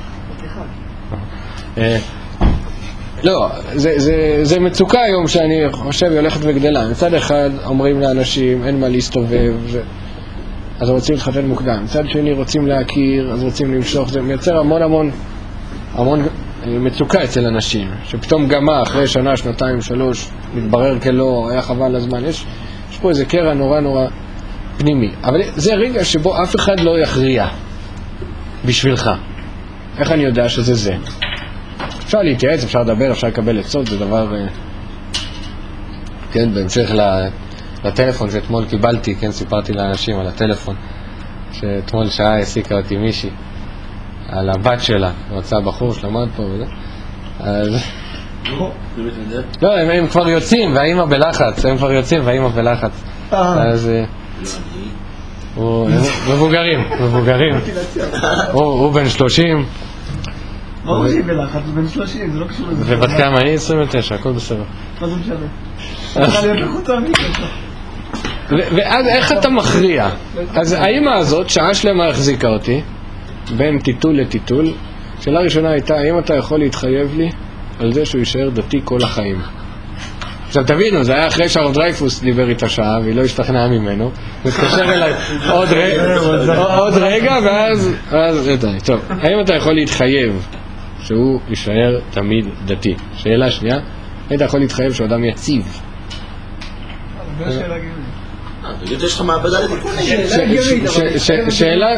לא, זה מצוקה היום שאני חושב היא הולכת וגדלה. מצד אחד אומרים לאנשים אין מה להסתובב, אז רוצים להתחתן מוקדם. מצד שני רוצים להכיר, אז רוצים למשוך. זה מייצר המון מצוקה אצל אנשים, שפתאום גמה אחרי שנה, שנתיים, 3 מתברר כלא, היה חבל הזמן. יש פה איזה קרע נורא נורא פנימי, אבל זה רגע שבו אף אחד לא יכריע בשבילך. איך אני יודע שזה זה? אפשר להתייעץ, אפשר לדבר, אפשר לקבל עצות, זה דבר, כן, בהמשך לטלפון שאתמול קיבלתי, כן, סיפרתי לאנשים על הטלפון, שאתמול שעה העסיקה אותי מישהי על הבת שלה, רצה בחור שלמד פה וזה, אז... לא, הם כבר יוצאים והאמא בלחץ, אז... מבוגרים, הוא בן 30. ברור שהיא בלחץ, הוא בן 30, זה לא קשור לזה. ובת כמה היא? 29, הכל בסדר. מה זה משנה? צריכה להיות לחוצה מיקה. ואז איך אתה מכריע? אז האמא הזאת, שעה שלמה החזיקה אותי, בין טיטול לטיטול. שאלה ראשונה הייתה, האם אתה יכול להתחייב לי על זה שהוא יישאר דתי כל החיים? עכשיו תבינו, זה היה אחרי שהרב דרייפוס דיבר איתה שעה והיא לא השתכנעה ממנו, מתקשר אליי עוד רגע ואז טוב, האם אתה יכול להתחייב שהוא יישאר תמיד דתי? שאלה שנייה, האם אתה יכול להתחייב שהוא אדם יציב? זה שאלה גאונית. תגיד, יש לך מעבדה לתיקון? שאלה...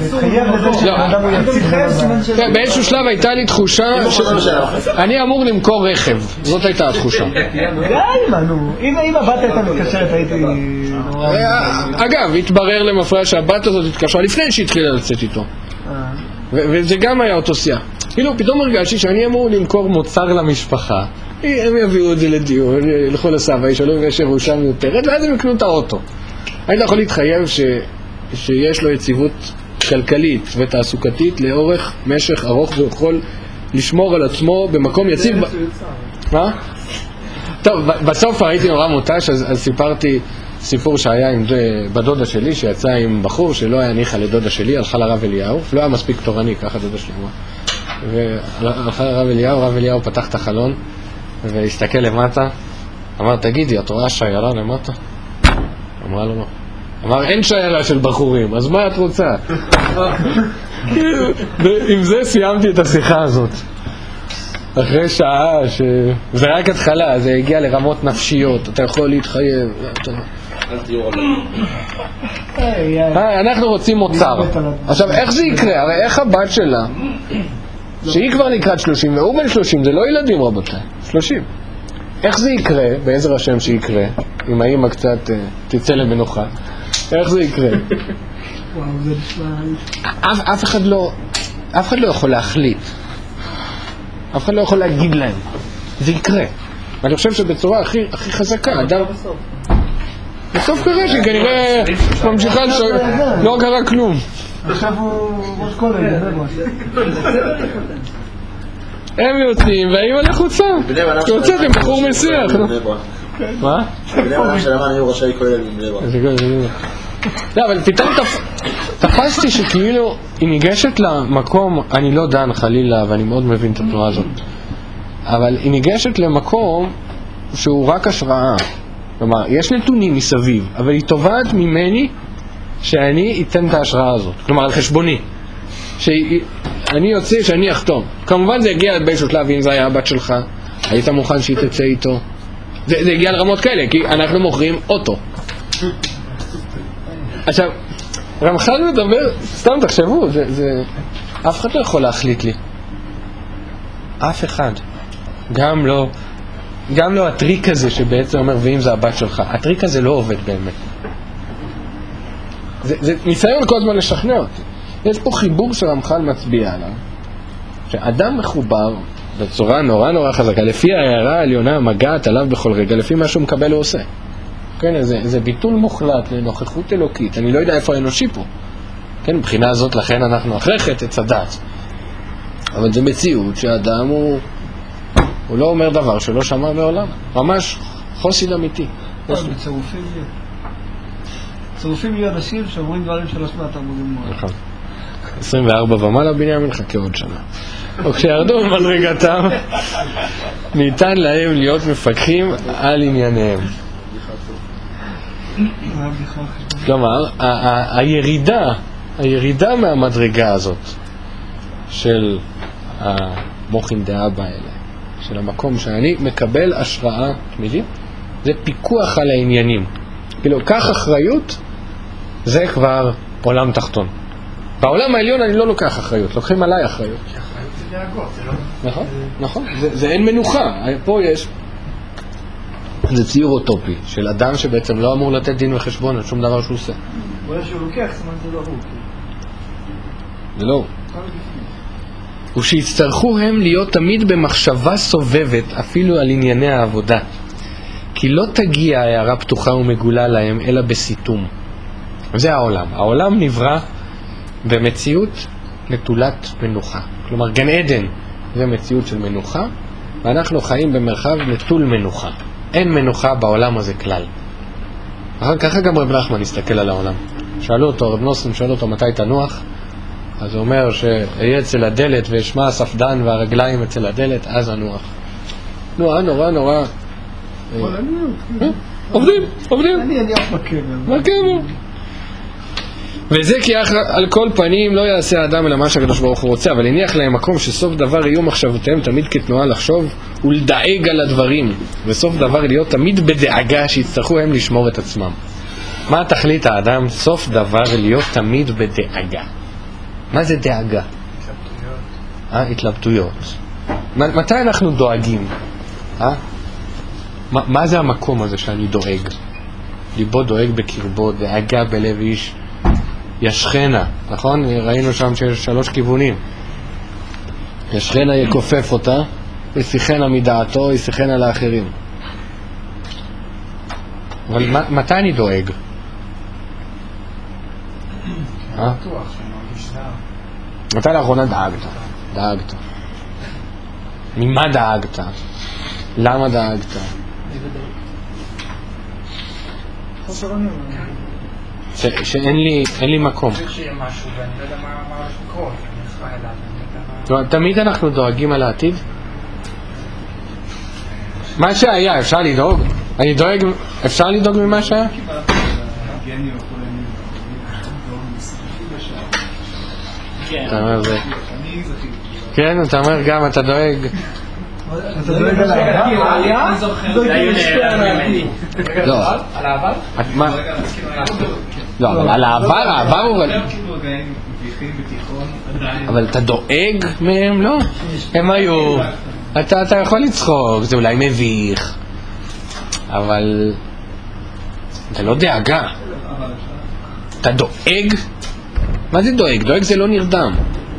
באיזשהו שלב הייתה לי תחושה שאני אמור למכור רכב, זאת הייתה התחושה. די, נו, אם הבת הייתה מתקשרת הייתי... אגב, התברר למפרע שהבת הזאת התקשרה לפני שהתחילה לצאת איתו, וזה גם היה אותו שיח. כאילו פתאום הרגשתי שאני אמור למכור מוצר למשפחה, הם יביאו את זה לדיון, ילכו לסבא, ישאלו אם יש ירושה מיותרת, ואז הם יקנו את האוטו. אני לא יכול להתחייב שיש לו יציבות כלכלית ותעסוקתית לאורך משך ארוך, והוא יכול לשמור על עצמו במקום יציב. מה? טוב, בסוף ראיתי נורא מותש, אז סיפרתי סיפור שהיה עם בדודה שלי, שיצא עם בחור שלא היה ניחא לדודה שלי, הלכה לרב אליהו, לא היה מספיק תורני, ככה דודה שלי אמרה. והלכה לרב אליהו, רב אליהו פתח את החלון והסתכל למטה, אמר, תגידי, את רואה שיירה למטה? אמרה לו לא. אמר, אין שיירה של בחורים, אז מה את רוצה? ועם זה סיימתי את השיחה הזאת. אחרי שעה, זה רק התחלה, זה הגיע לרמות נפשיות, אתה יכול להתחייב. אנחנו רוצים מוצר. עכשיו, איך זה יקרה? הרי איך הבת שלה, שהיא כבר לקראת 30, והוא בן 30, זה לא ילדים רבותיי, 30. איך זה יקרה, בעזר השם שיקרה, אם האמא קצת תצא למנוחה, איך זה יקרה? אף אחד לא יכול להחליט, אף אחד לא יכול להגיד להם, זה יקרה. ואני חושב שבצורה הכי חזקה, אדם... בסוף קרה שכנראה ממשיכה לא קרה כלום. עכשיו הוא ראש כולל, הם יוצאים והאמא לחוצה. יוצאת עם בחור מסיח. מה? בני אדם שלמה אני רשאי כולל מבני ברק. לא, אבל פתאום תפסתי שכאילו היא ניגשת למקום, אני לא דן חלילה ואני מאוד מבין את התנועה הזאת, אבל היא ניגשת למקום שהוא רק השראה. כלומר, יש נתונים מסביב, אבל היא תובעת ממני שאני אתן את ההשראה הזאת. כלומר, על חשבוני. שאני יוצא, שאני אחתום. כמובן זה הגיע באיזשהו שלב, אם זה היה הבת שלך, היית מוכן שהיא תצא איתו. זה הגיע לרמות כאלה, כי אנחנו מוכרים אוטו. עכשיו, רמח"ל מדבר, סתם תחשבו, אף אחד לא יכול להחליט לי. אף אחד. גם לא הטריק הזה שבעצם אומר, ואם זה הבת שלך, הטריק הזה לא עובד באמת. זה ניסיון כל הזמן לשכנע אותי. יש פה חיבור שרמח"ל מצביע עליו, שאדם מחובר בצורה נורא חזקה, לפי ההערה העליונה המגעת עליו בכל רגע, לפי מה שהוא מקבל הוא עושה. כן, זה ביטול מוחלט לנוכחות אלוקית. אני לא יודע איפה האנושי פה. כן, מבחינה הזאת לכן אנחנו אחרי חטא עץ הדת. אבל זה מציאות שהאדם הוא לא אומר דבר שלא שמע מעולם. ממש חוסיד אמיתי. צירופים לי אנשים שאומרים דברים שלא שמעת עמודים מאוד. נכון. 24 ומעלה בנימין חכה עוד שנה. וכשירדו במדרגתם ניתן להם להיות מפקחים על ענייניהם. כלומר, הירידה מהמדרגה הזאת של המוחין דאבא האלה, של המקום שאני מקבל השראה תמידית, זה פיקוח על העניינים. כאילו, כך אחריות, זה כבר עולם תחתון. בעולם העליון אני לא לוקח אחריות, לוקחים עליי אחריות. אחריות זה דאגות, זה לא... נכון. זה אין מנוחה. פה יש... זה ציור אוטופי של אדם שבעצם לא אמור לתת דין וחשבון על שום דבר שהוא עושה. בואי שהוא לוקח, זמן זה לא הוא. זה לא הוא. ושיצטרכו הם להיות תמיד במחשבה סובבת אפילו על ענייני העבודה, כי לא תגיע הערה פתוחה ומגולה להם אלא בסיתום. זה העולם נברא במציאות נטולת מנוחה. כלומר גן עדן זה מציאות של מנוחה, ואנחנו חיים במרחב נטול מנוחה. אין מנוחה בעולם הזה כלל. ככה גם רב נחמן הסתכל על העולם. שאלו אותו, רב נוסם שאלו אותו מתי תנוח, אז הוא אומר שאהיה אצל הדלת וישמע הספדן והרגליים אצל הדלת, אז הנוח. נורא עובדים אני אף בקבר. וזה כי על כל פנים לא יעשה האדם אלא מה שהקדוש ברוך הוא רוצה, אבל הניח להם מקום שסוף דבר יהיו מחשבותיהם תמיד כתנועה לחשוב ולדאג על הדברים, וסוף דבר להיות תמיד בדאגה שיצטרכו הם לשמור את עצמם. מה תכלית האדם? סוף דבר להיות תמיד בדאגה. מה זה דאגה? התלבטויות. מתי אנחנו דואגים? מה זה המקום הזה שאני דואג? ליבו דואג בקרבו, דאגה בלב איש ישכנה, נכון? ראינו שם שיש 3 כיוונים. ישכנה יקופף אותה, ישיחנה מדעתו, ישיחנה לאחרים. אבל מתי אני דואג? מתי לאחרונה דאגת? ממה דאגת? למה דאגת? שאין לי מקום. צריך שיהיה משהו ואני לא יודע מה הולך לקרות, אני אחראי אליו. תמיד אנחנו דואגים על העתיד? מה שהיה, אפשר לדאוג? אפשר לדאוג ממה שהיה? אתה אומר זה. כן, אתה אומר גם אתה דואג. אתה דואג על העבר? על העבר? לא, אבל על העבר הוא... אבל אתה דואג מהם? לא. הם היו... אתה יכול לצחוק, זה אולי מביך, אבל... אתה לא דאגה. אתה דואג? מה זה דואג? דואג זה לא נרדם.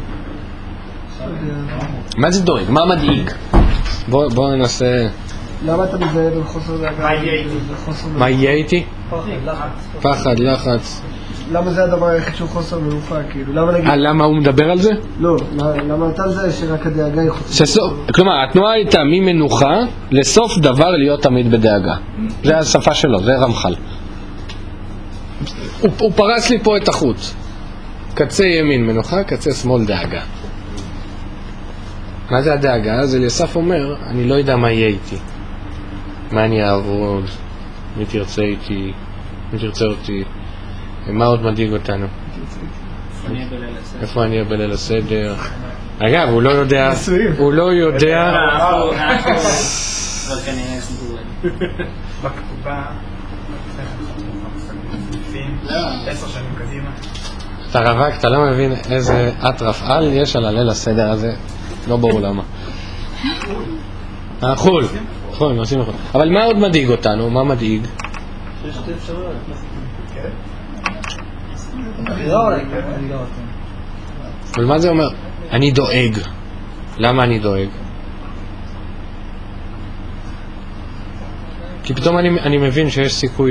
מה זה דואג? מה מדאיג? בוא ננסה... למה אתה מזהה בחוסר דאגה? מה יהיה איתי? פחד, לחץ. למה זה הדבר היחיד שהוא חוסר מנוחה? למה הוא מדבר על זה? לא, למה אתה זה שרק הדאגה היא חוסר? כלומר, התנועה הייתה ממנוחה לסוף דבר להיות תמיד בדאגה. זה השפה שלו, זה רמח"ל. הוא פרס לי פה את החוט. קצה ימין מנוחה, קצה שמאל דאגה. מה זה הדאגה? אז אליסף אומר, אני לא יודע מה יהיה איתי. מה אני אעבוד? מי תרצה איתי? מי תרצה אותי? מה עוד מדאיג אותנו? איפה אני אהיה בליל הסדר? אגב, הוא לא יודע... הוא לא יודע... בכתובה, 10 שנים קדימה. אתה רווק, אתה לא מבין איזה אטרף על יש על הליל הסדר הזה, לא ברור למה. חול, חול, נוסעים לחול. אבל מה עוד מדאיג אותנו? מה מדאיג? שיש שתי אפשרויות. אבל מה זה אומר? אני דואג. למה אני דואג? כי פתאום אני מבין שיש סיכוי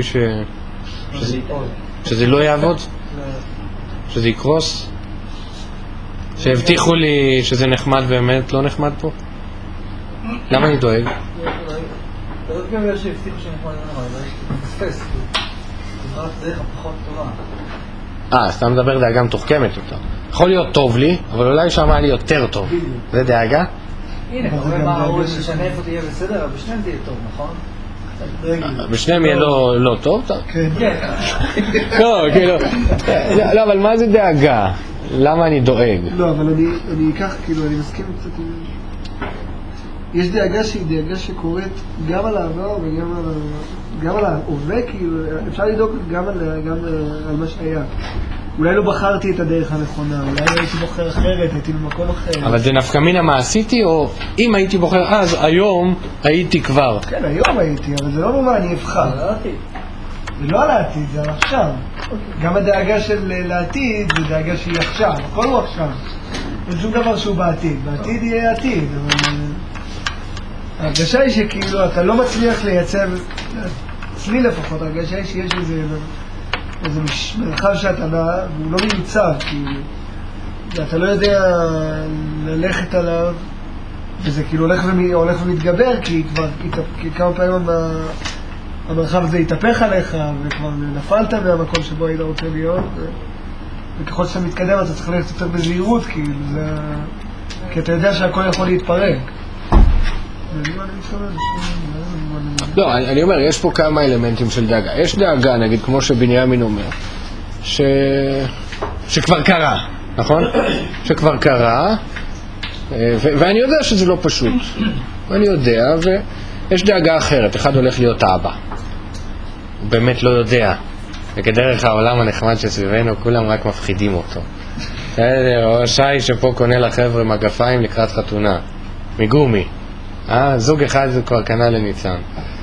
שזה לא יעבוד, שזה יקרוס, שהבטיחו לי שזה נחמד באמת, לא נחמד פה. למה אני דואג? זאת גם בגלל שהבטיחו שנחמד לא נחמד, אבל תפס, זה דרך הפחות טובה. אז אתה מדבר דאגה מתוחכמת אותה. יכול להיות טוב לי, אבל אולי שם היה לי יותר טוב. זה דאגה? הנה, אתה רואה מה הוא ששנה איפה תהיה בסדר, אבל בשניהם תהיה טוב, נכון? בשניהם יהיה לא טוב? כן. לא, כאילו, לא, אבל מה זה דאגה? למה אני דואג? לא, אבל אני אקח, כאילו, אני מסכים קצת עם... יש דאגה שהיא דאגה שקורית גם על העבר וגם על ההווה, כאילו, אפשר לדאוג גם על מה שהיה. אולי לא בחרתי את הדרך הנכונה, אולי הייתי בוחר אחרת, הייתי במקום אחר. אבל זה נפקא מינה מה עשיתי, או אם הייתי בוחר אז, היום הייתי כבר. כן, היום הייתי, אבל זה לא נורא, אני אבחר. זה לא על העתיד, זה על עכשיו. גם הדאגה של לעתיד זה דאגה שהיא עכשיו, הכל הוא עכשיו. אין שום דבר שהוא בעתיד, בעתיד יהיה עתיד, אבל... ההרגשה היא שכאילו אתה לא מצליח לייצב, אצלי לפחות, ההרגשה היא שיש איזה מרחב שאתה והוא לא מיוצב, כאילו, אתה לא יודע ללכת עליו, וזה כאילו הולך ומתגבר, כי כבר כמה פעמים המרחב הזה יתהפך עליך, וכבר נפלת מהמקום שבו היית רוצה להיות, וככל שאתה מתקדם אתה צריך ללכת יותר בזהירות, כאילו, כי אתה יודע שהכל יכול להתפרק. לא, אני אומר, יש פה כמה אלמנטים של דאגה. יש דאגה, נגיד, כמו שבנימין אומר, שכבר קרה, נכון? שכבר קרה, ואני יודע שזה לא פשוט. אני יודע, ויש דאגה אחרת. אחד הולך להיות אבא. הוא באמת לא יודע. וכדרך העולם הנחמד שסביבנו, כולם רק מפחידים אותו. או שי שפה קונה לחבר'ה מגפיים לקראת חתונה. מגומי. זוג אחד זה כבר קנה לניצן.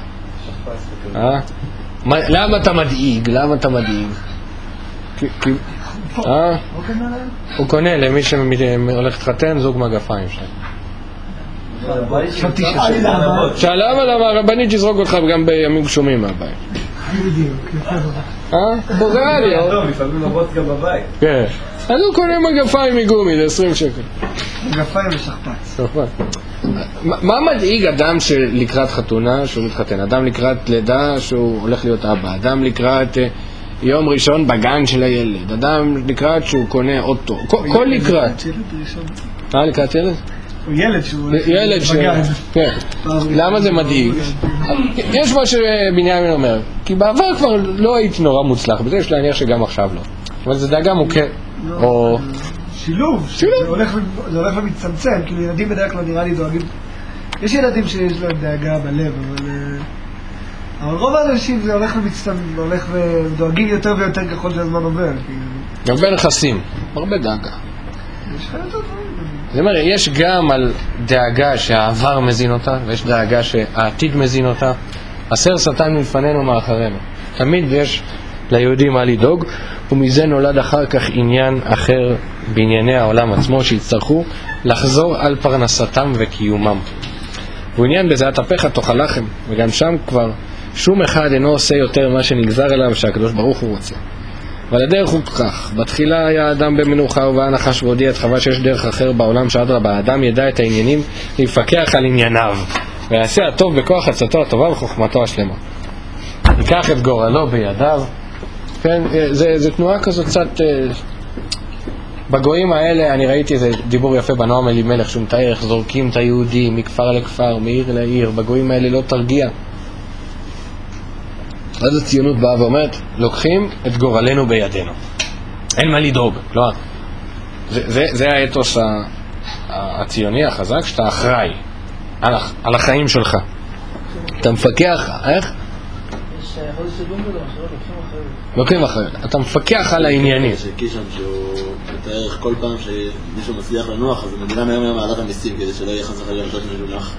למה אתה מדאיג? למה אתה מדאיג? הוא קונה למי שהולך להתחתן זוג מגפיים שם. שאלה למה הרבנית יזרוק אותך גם בימים גשומים מהבית. בוגרליה. לפעמים לבוץ גם בבית. כן. אז הוא קונה מגפיים מגומי, זה 20 שקל. מגפיים ושכפץ. מה מדאיג אדם שלקראת חתונה שהוא מתחתן? אדם לקראת לידה שהוא הולך להיות אבא, אדם לקראת יום ראשון בגן של הילד, אדם לקראת שהוא קונה אוטו, כל לקראת. לקראת ילד? הוא ילד שהוא ילד בגן. כן. למה זה מדאיג? יש מה שבנימין אומר, כי בעבר כבר לא היית נורא מוצלח בזה, יש להניח שגם עכשיו לא, אבל זה דאגה מוכרת. או שילוב, זה הולך ומצמצם, כאילו ילדים בדרך כלל נראה לי דואגים, יש ילדים שיש להם דאגה בלב, אבל רוב האנשים זה הולך ומצטמצם, הולך ודואגים יותר ויותר ככל שהזמן עובר. הרבה נכסים, הרבה דאגה. יש לך יותר דברים. זאת אומרת, יש גם על דאגה שהעבר מזין אותה, ויש דאגה שהעתיד מזין אותה. הסר שטן מלפנינו מאחרינו. תמיד יש ליהודים מה לדאוג, ומזה נולד אחר כך עניין אחר בענייני העולם עצמו, שיצטרכו לחזור על פרנסתם וקיומם. ועניין בזה התהפך תאכל לחם, וגם שם כבר שום אחד אינו עושה יותר מה שנגזר אליו שהקדוש ברוך הוא רוצה. אבל הדרך הוא כך, בתחילה היה האדם במנוחה ובא נחש והודיע את חווה שיש דרך אחר בעולם שאדרבה, האדם ידע את העניינים ויפקח על ענייניו, ויעשה הטוב בכוח עצתו הטובה וחוכמתו השלמה. ייקח את גורלו בידיו, כן, זה תנועה כזאת קצת... בגויים האלה אני ראיתי איזה דיבור יפה בנועם אלימלך שהוא מתאר איך זורקים את היהודים מכפר לכפר, מעיר לעיר. בגויים האלה לא תרגיע. אז הציונות באה ואומרת, לוקחים את גורלנו בידינו, אין מה לדאוג. כלומר, זה האתוס הציוני החזק, שאתה אחראי על החיים שלך, אתה מפקח. איך? יש חודש ארגון כזה, לוקחים אחריות, אתה מפקח על העניינים. שקישם שהוא מתאר איך כל פעם שמישהו מצליח לנוח, אז המדינה מהר מעלת המיסים כדי שלא יהיה חסך על לתת מישהו נח.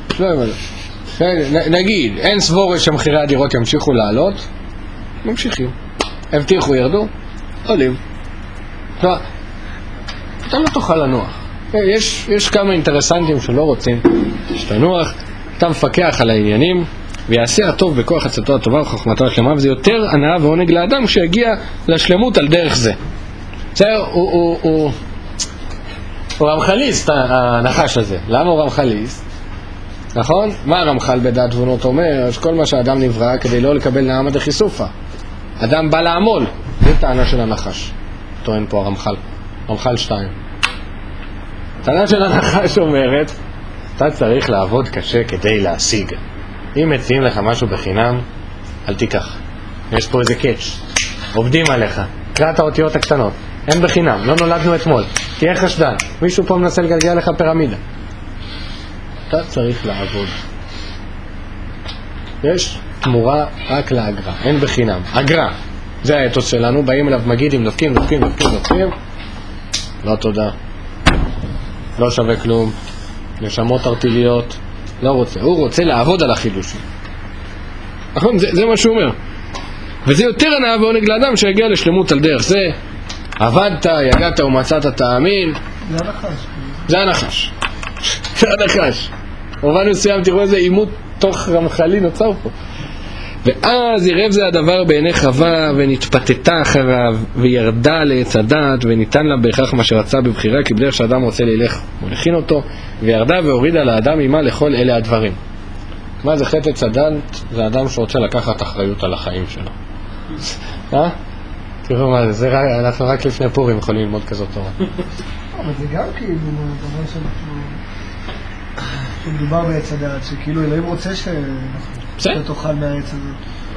נגיד, אין סבור שמחירי הדירות ימשיכו לעלות, ממשיכים. הבטיחו ירדו, עולים. אתה לא תוכל לנוח. יש כמה אינטרסנטים שלא רוצים שתנוח, אתה מפקח על העניינים, ויעשה הטוב בכוח עצתו הטובה וחוכמתו השלמה, וזה יותר הנאה ועונג לאדם שיגיע לשלמות על דרך זה. בסדר, הוא רמחליסט, הנחש הזה. למה הוא רמחליסט? נכון? מה הרמח"ל בדעת תבונות אומר? שכל מה שהאדם נברא כדי לא לקבל נעמה דחיסופה. אדם בא לעמול. זה טענה של הנחש. טוען פה הרמח"ל. רמח"ל 2. טענה של הנחש אומרת, אתה צריך לעבוד קשה כדי להשיג. אם מציעים לך משהו בחינם, אל תיקח. יש פה איזה קאץ'. עובדים עליך. קרא את האותיות הקטנות. אין בחינם. לא נולדנו אתמול. תהיה חשדן. מישהו פה מנסה לגלגל לך פירמידה. אתה צריך לעבוד. יש תמורה רק לאגרה. אין בחינם. אגרה. זה האתוס שלנו. באים אליו מגידים, דופקים. לא תודה. לא שווה כלום. נשמות ארטיליות. לא רוצה. הוא רוצה לעבוד על החידושים. נכון? זה מה שהוא אומר. וזה יותר הנאה ועונג לאדם שיגיע לשלמות על דרך זה. עבדת, יגעת ומצאת תאמין. זה הנחש. זה הנחש. במובן מסוים תראו איזה עימות תוך רמח"לי נוצר פה. ואז ירב זה הדבר בעיני חווה ונתפתתה אחריו וירדה לעץ הדעת וניתן לה בהכרח מה שרצה בבחירה, כי בדרך שאדם רוצה ללך הוא הכין אותו, וירדה והורידה לאדם עמה לכל אלה הדברים. מה זה חטא עץ הדעת? זה אדם שרוצה לקחת אחריות על החיים שלו. תראו מה זה, אנחנו רק לפני פורים יכולים ללמוד כזאת תורה. אבל זה גם כאילו דבר שמדובר בעץ הדעת, שכאילו אלוהים רוצה שתאכל מהעץ הזה.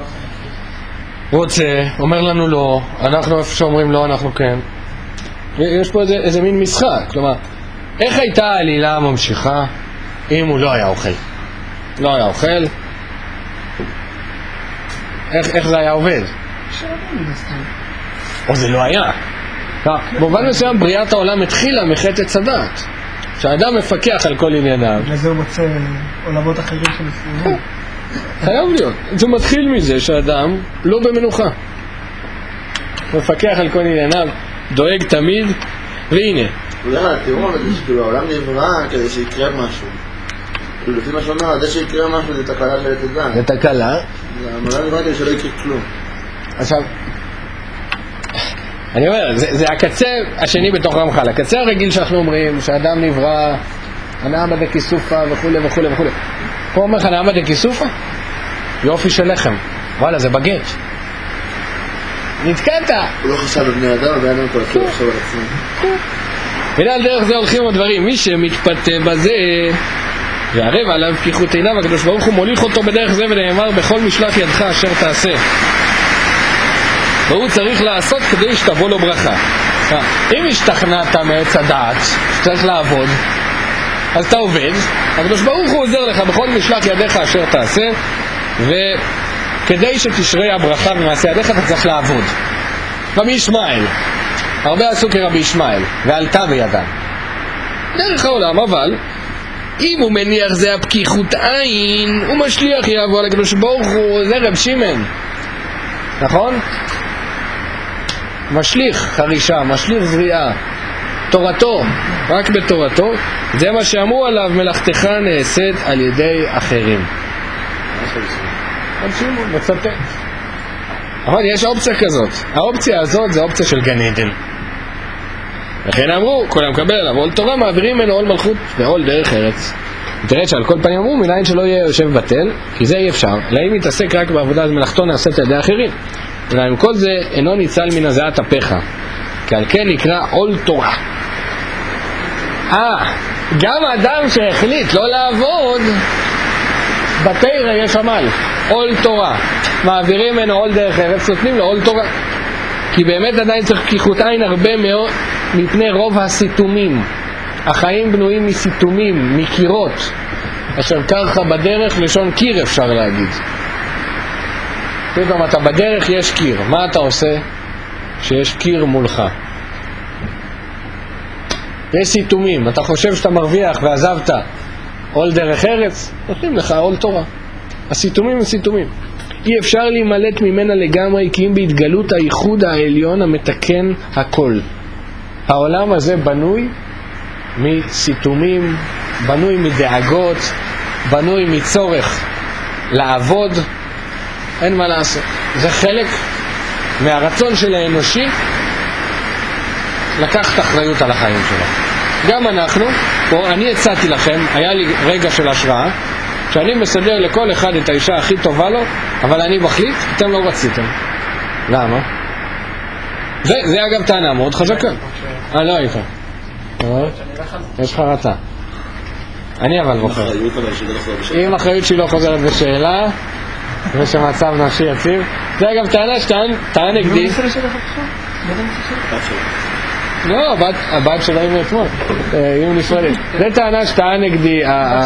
רוצה, אומר לנו לא, אנחנו איפה שאומרים לא, אנחנו כן. יש פה איזה מין משחק, כלומר, איך הייתה העלילה הממשיכה אם הוא לא היה אוכל? לא היה אוכל, איך זה היה עובד? או זה לא היה. במובן מסוים בריאת העולם התחילה מחטא עץ הדעת, שהאדם מפקח על כל ענייניו. לזה הוא מוצא עולמות אחרים של ישראל. חייב להיות. זה מתחיל מזה שאדם לא במנוחה, מפקח על כל ענייניו, דואג תמיד, והנה. תראו, כאילו העולם נברא כדי שיקרה משהו. לפי מה שאומר, זה שיקרה משהו זה תקלה של עץ הדעת. זה תקלה? העולם נברא כדי שלא יקרה כלום. עכשיו, אני אומר, זה הקצה השני בתוך רמח"ל. הקצה הרגיל שאנחנו אומרים שאדם נברא הנעמה דקיסופה וכו' וכו' וכו'. פה אומר לך נעמה דקיסופה? יופי של לחם. וואלה, זה בגט. נתקעת. הוא לא חשב בבני אדם, ובני אדם כל הכי לחשוב על עצמם. ועל דרך זה הולכים הדברים. מי שמתפתה בזה וערב עליו פקיחות עיניו, הקדוש ברוך הוא מוליך אותו בדרך זה ונאמר בכל משלח ידך אשר תעשה. והוא צריך לעשות כדי שתבוא לו ברכה. אם השתכנעת מעץ הדעת שצריך לעבוד, אז אתה עובד, הקדוש ברוך הוא עוזר לך בכל משלח ידיך אשר תעשה, וכדי שתשרה הברכה במעשה ידיך אתה צריך לעבוד. רבי ישמעאל, הרבה עשו כרבי ישמעאל, ועלתה בידם דרך העולם. אבל אם הוא מניח זה הפקיחות עין, הוא משליח יבוא על הקדוש ברוך הוא, זה רב שמעון, נכון? משליך חרישה, משליך זריעה, תורתו, רק בתורתו. זה מה שאמרו עליו, מלאכתך נעשית על ידי אחרים. מצטט. אבל יש אופציה כזאת. האופציה הזאת זה אופציה של גן עדן. לכן אמרו, כל המקבל עליו עול תורה מעבירים ממנו עול מלכות ועול דרך ארץ. תראה שעל כל פנים אמרו, מניין שלא יהיה יושב בטל, כי זה אי אפשר, אלא אם יתעסק רק בעבודה, אז מלאכתו נעשית על ידי אחרים. אלא עם כל זה אינו ניצל מן הזיעת אפיך, כי על כן נקרא עול תורה. גם אדם שהחליט לא לעבוד, בתורה יש עמל, עול תורה. מעבירים ממנו עול דרך ארץ, נותנים לו עול תורה. כי באמת עדיין צריך פקיחות עין הרבה מאוד מפני רוב הסיתומים. החיים בנויים מסיתומים, מקירות, אשר קרחה בדרך, לשון קיר אפשר להגיד. פתאום אתה בדרך, יש קיר. מה אתה עושה? שיש קיר מולך. יש סיתומים. אתה חושב שאתה מרוויח ועזבת עול דרך ארץ, נותנים לך עול תורה. הסיתומים הם סיתומים. אי אפשר להימלט ממנה לגמרי, כי אם בהתגלות הייחוד העליון המתקן הכל. העולם הזה בנוי מסיתומים, בנוי מדאגות, בנוי מצורך לעבוד. אין מה לעשות. זה חלק מהרצון של האנושי לקחת אחריות על החיים שלו. גם אנחנו, פה אני הצעתי לכם, היה לי רגע של השראה, שאני מסדר לכל אחד את האישה הכי טובה לו, אבל אני מחליט, אתם לא רציתם. למה? זה אגב טענה מאוד חזקה. לא היית. יש לך רצה. אני אבל בוחר. אם אחריות שהיא לא חוזרת בשאלה, ושמצב נפשי יציב. זה אגב טענה שטען נגדי. לא, הבת שלו היא מאתמול. היא נפרדת. זה טענה שטען נגדי.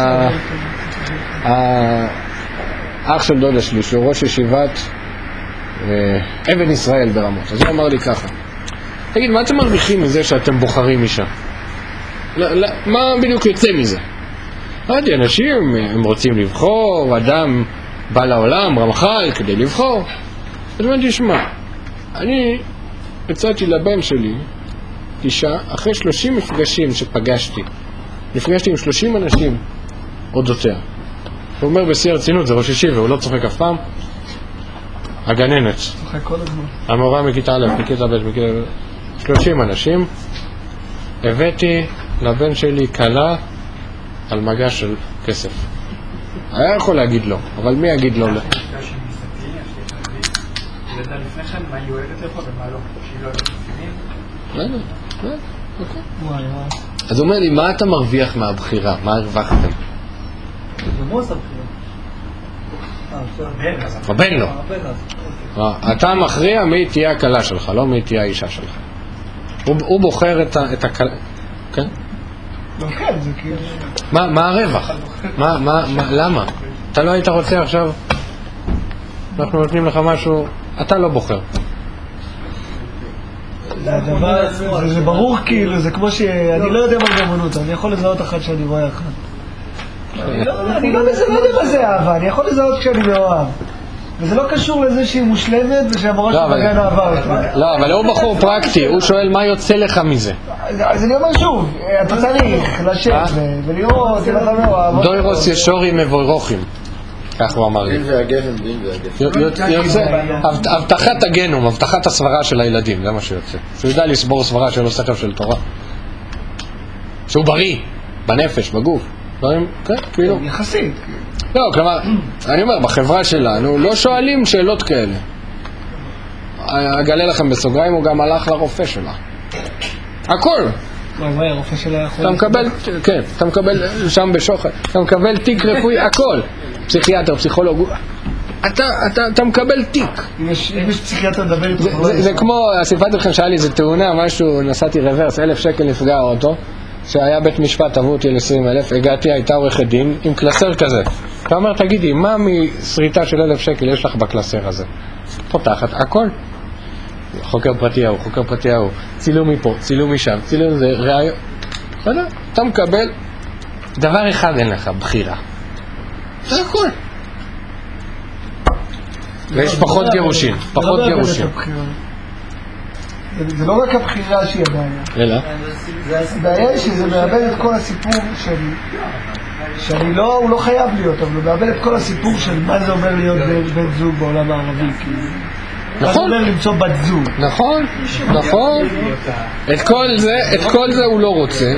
האח של דודה שלי, שהוא ראש ישיבת אבן ישראל ברמות. אז הוא אמר לי ככה, תגיד, מה אתם מרוויחים מזה שאתם בוחרים אישה? מה בדיוק יוצא מזה? אמרתי, אנשים הם רוצים לבחור, אדם בא לעולם, רמח"ל, כדי לבחור. אז אמרתי, שמע, אני הצעתי לבן שלי אישה אחרי 30 מפגשים שפגשתי. נפגשתי עם 30 אנשים אודותיה. הוא אומר בשיא הרצינות, זה ראש ישיבה, והוא לא צוחק אף פעם. הגננת, המורה מכיתה א', מכיתה ב', מכיתה 30 אנשים. הבאתי לבן שלי קלה על מגע של כסף. היה יכול להגיד לו, אבל מי יגיד לו? לפני כן, מה היא אוהבת לך ומה לא? שהיא לא אוהבת מפסידים? אז הוא אומר לי, מה אתה מרוויח מהבחירה? מה הרווחתם? במוס הבחירה. הבן לא. אתה מכריע מי תהיה הקלה שלך, לא מי תהיה האישה שלך. הוא בוחר את הקלה. כן? כן, זה כאילו... מה הרווח? למה? אתה לא היית רוצה עכשיו? אנחנו נותנים לך משהו, אתה לא בוחר. זה ברור כאילו, זה כמו שאני לא יודע מה גמנות, אני יכול לזהות אחת שאני רואה אחת. אני לא יודע מה זה אהבה, אני יכול לזהות כשאני מאוהב. וזה לא קשור לזה שהיא מושלמת ושהמורה של מגן אהבה אותה. לא, אבל הוא בחור פרקטי, הוא שואל מה יוצא לך מזה. אז אני אומר שוב, אתה צריך לשבת ולראות אם אתה מאוהב. דוירוס ישורים מבורוכים, כך הוא אמר לי. דין והגפן, דין והגפן. יוצא, הבטחת הגנום, הבטחת הסברה של הילדים, זה מה שיוצא. שהוא ידע לסבור סברה שלו שכל של תורה. שהוא בריא, בנפש, בגוף. כן, כאילו. יחסית. לא, כלומר, אני אומר, בחברה שלנו לא שואלים שאלות כאלה. אגלה לכם בסוגריים, הוא גם הלך לרופא שלה. הכל. הרופא שלה יכול... אתה מקבל, כן, אתה מקבל שם בשוחד, אתה מקבל תיק רפואי, הכל. פסיכיאטר, פסיכולוג, אתה מקבל תיק. אם יש פסיכיאטר לדבר איתו... זה כמו, סיפרתי לכם שהיה לי איזה תאונה, משהו, נסעתי רוורס, 1,000 שקל נפגע האוטו. שהיה בית משפט, עברו אותי ל20,000, הגעתי, הייתה עורכת דין עם קלסר כזה. אתה אומר, תגידי, מה מסריטה של 1,000 שקל יש לך בקלסר הזה? פותחת, הכל. חוקר פרטי ההוא, חוקר פרטי ההוא, צילום מפה, צילום משם, צילום זה, ראיון. אתה מקבל, דבר אחד אין לך, בחירה. זה הכל. ויש פחות גירושים, פחות גירושים. זה לא רק הבחירה שהיא הבעיה. אלא? הבעיה היא שזה מאבד את כל הסיפור שאני לא, הוא לא חייב להיות, אבל הוא מאבד את כל הסיפור של מה זה אומר להיות בן זוג בעולם הערבי, כאילו. מה זה אומר למצוא בת זוג. נכון, נכון. את כל זה הוא לא רוצה.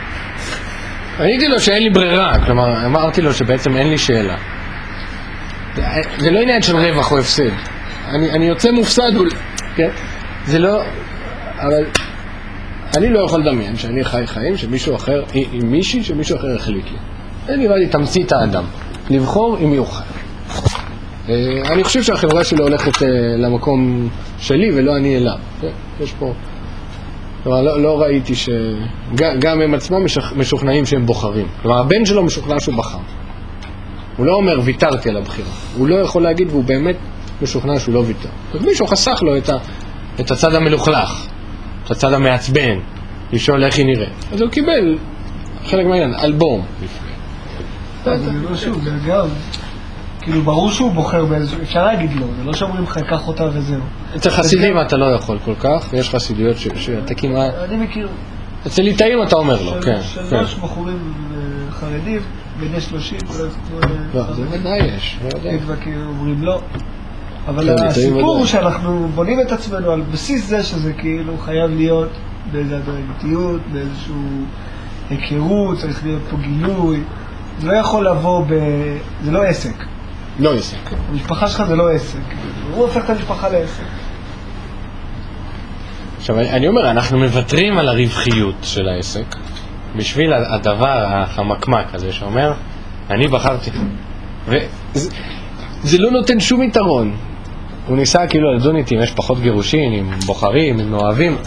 עניתי לו שאין לי ברירה, כלומר, אמרתי לו שבעצם אין לי שאלה. זה לא עניין של רווח או הפסד. אני יוצא מופסד, כן? זה לא, אבל אני לא יכול לדמיין שאני חי חיים שמישהו אחר, עם מישהי שמישהו אחר החליט לי. זה נראה לי תמצית האדם, לבחור עם מיוחד. אני חושב שהחברה שלו הולכת למקום שלי ולא אני אליו. יש פה, לא ראיתי שגם הם עצמם משוכנעים שהם בוחרים. כלומר, הבן שלו משוכנע שהוא בחר. הוא לא אומר ויתרתי על הבחירה. הוא לא יכול להגיד, והוא באמת משוכנע שהוא לא ויתר. אז מישהו חסך לו את הצד המלוכלך, את הצד המעצבן, לשאול איך היא נראית. אז הוא קיבל חלק מהעניין, אלבום. זה לא שוב, זה גם, כאילו ברור שהוא בוחר באיזשהו, אפשר להגיד לו, זה לא שאומרים לך, קח אותה וזהו. אצל חסידים אתה לא יכול כל כך, ויש חסידויות שאתה כמעט... אני מכיר. אצל ליטאים אתה אומר לו, כן. שלוש בחורים חרדים, בני 30, לא, זה ודאי יש. אומרים לא. אבל הסיפור הוא שאנחנו בונים את עצמנו על בסיס זה שזה כאילו חייב להיות באיזו הדרגתיות, באיזשהו היכרות, צריך להיות פה גילוי. זה לא יכול לבוא זה לא עסק. לא עסק. המשפחה שלך זה לא עסק. הוא הופך את המשפחה לעסק. עכשיו, אני אומר, אנחנו מוותרים על הרווחיות של העסק בשביל הדבר החמקמק הזה שאומר, אני בחרתי. וזה לא נותן שום יתרון. הוא ניסה כאילו לדון איתי אם יש פחות גירושין, אם בוחרים, אם אוהבים.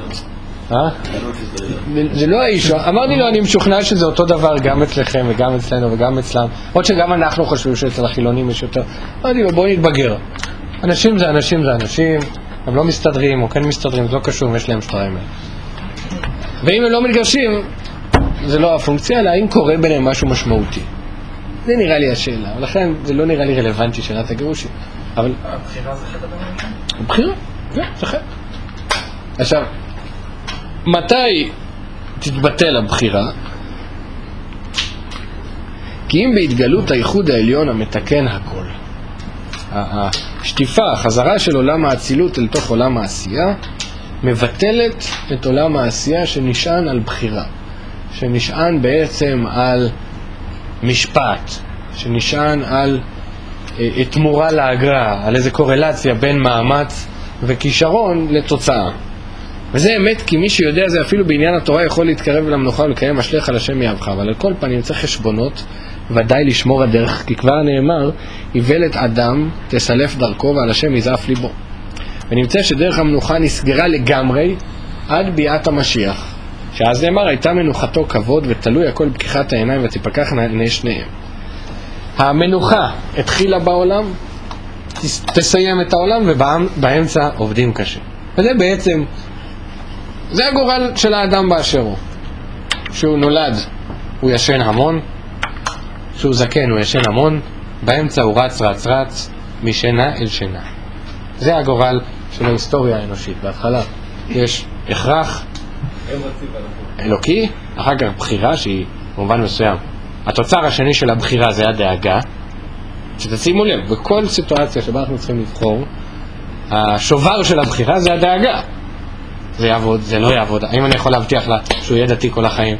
זה לא האיש. אמרתי לו, אני משוכנע שזה אותו דבר גם אצלכם וגם אצלנו וגם אצלם. עוד שגם אנחנו חושבים שאצל החילונים יש יותר. אמרתי לו, בואו נתבגר. אנשים זה אנשים זה אנשים. הם לא מסתדרים או כן מסתדרים, זה לא קשור, יש להם שטריים. ואם הם לא מתגרשים, זה לא הפונקציה, אלא אם קורה ביניהם משהו משמעותי. זה נראה לי השאלה, ולכן זה לא נראה לי רלוונטי שאלת הגירושים. אבל... הבחירה זה חטא בנושא? הבחירה? כן, זה חטא. עכשיו, מתי תתבטל הבחירה? כי אם בהתגלות הייחוד העליון המתקן הכל. השטיפה, החזרה של עולם האצילות אל תוך עולם העשייה, מבטלת את עולם העשייה שנשען על בחירה, שנשען בעצם על משפט, שנשען על תמורה לאגרה, על איזו קורלציה בין מאמץ וכישרון לתוצאה. וזה אמת, כי מי שיודע זה אפילו בעניין התורה יכול להתקרב למנוחה ולקיים השלך על השם יאהבך, אבל על כל פנים צריך חשבונות, ודאי לשמור הדרך, כי כבר נאמר, איוולת אדם תסלף דרכו ועל השם יזעף ליבו. ונמצא שדרך המנוחה נסגרה לגמרי עד ביאת המשיח, שאז נאמר, הייתה מנוחתו כבוד ותלוי הכל בפקיחת העיניים ותפקח עיני שניהם. המנוחה התחילה בעולם, תסיים את העולם, ובאמצע עובדים קשה. וזה בעצם, זה הגורל של האדם באשר הוא. שהוא נולד, הוא ישן המון, שהוא זקן, הוא ישן המון, באמצע הוא רץ משנה אל שינה. זה הגורל של ההיסטוריה האנושית. בהתחלה יש הכרח אלוקי, אחר כך בחירה שהיא במובן מסוים. התוצר השני של הבחירה זה הדאגה, שתשימו לב, בכל סיטואציה שבה אנחנו צריכים לבחור, השובר של הבחירה זה הדאגה. זה יעבוד, זה לא יעבוד. האם אני יכול להבטיח לה שהוא יהיה דתי כל החיים?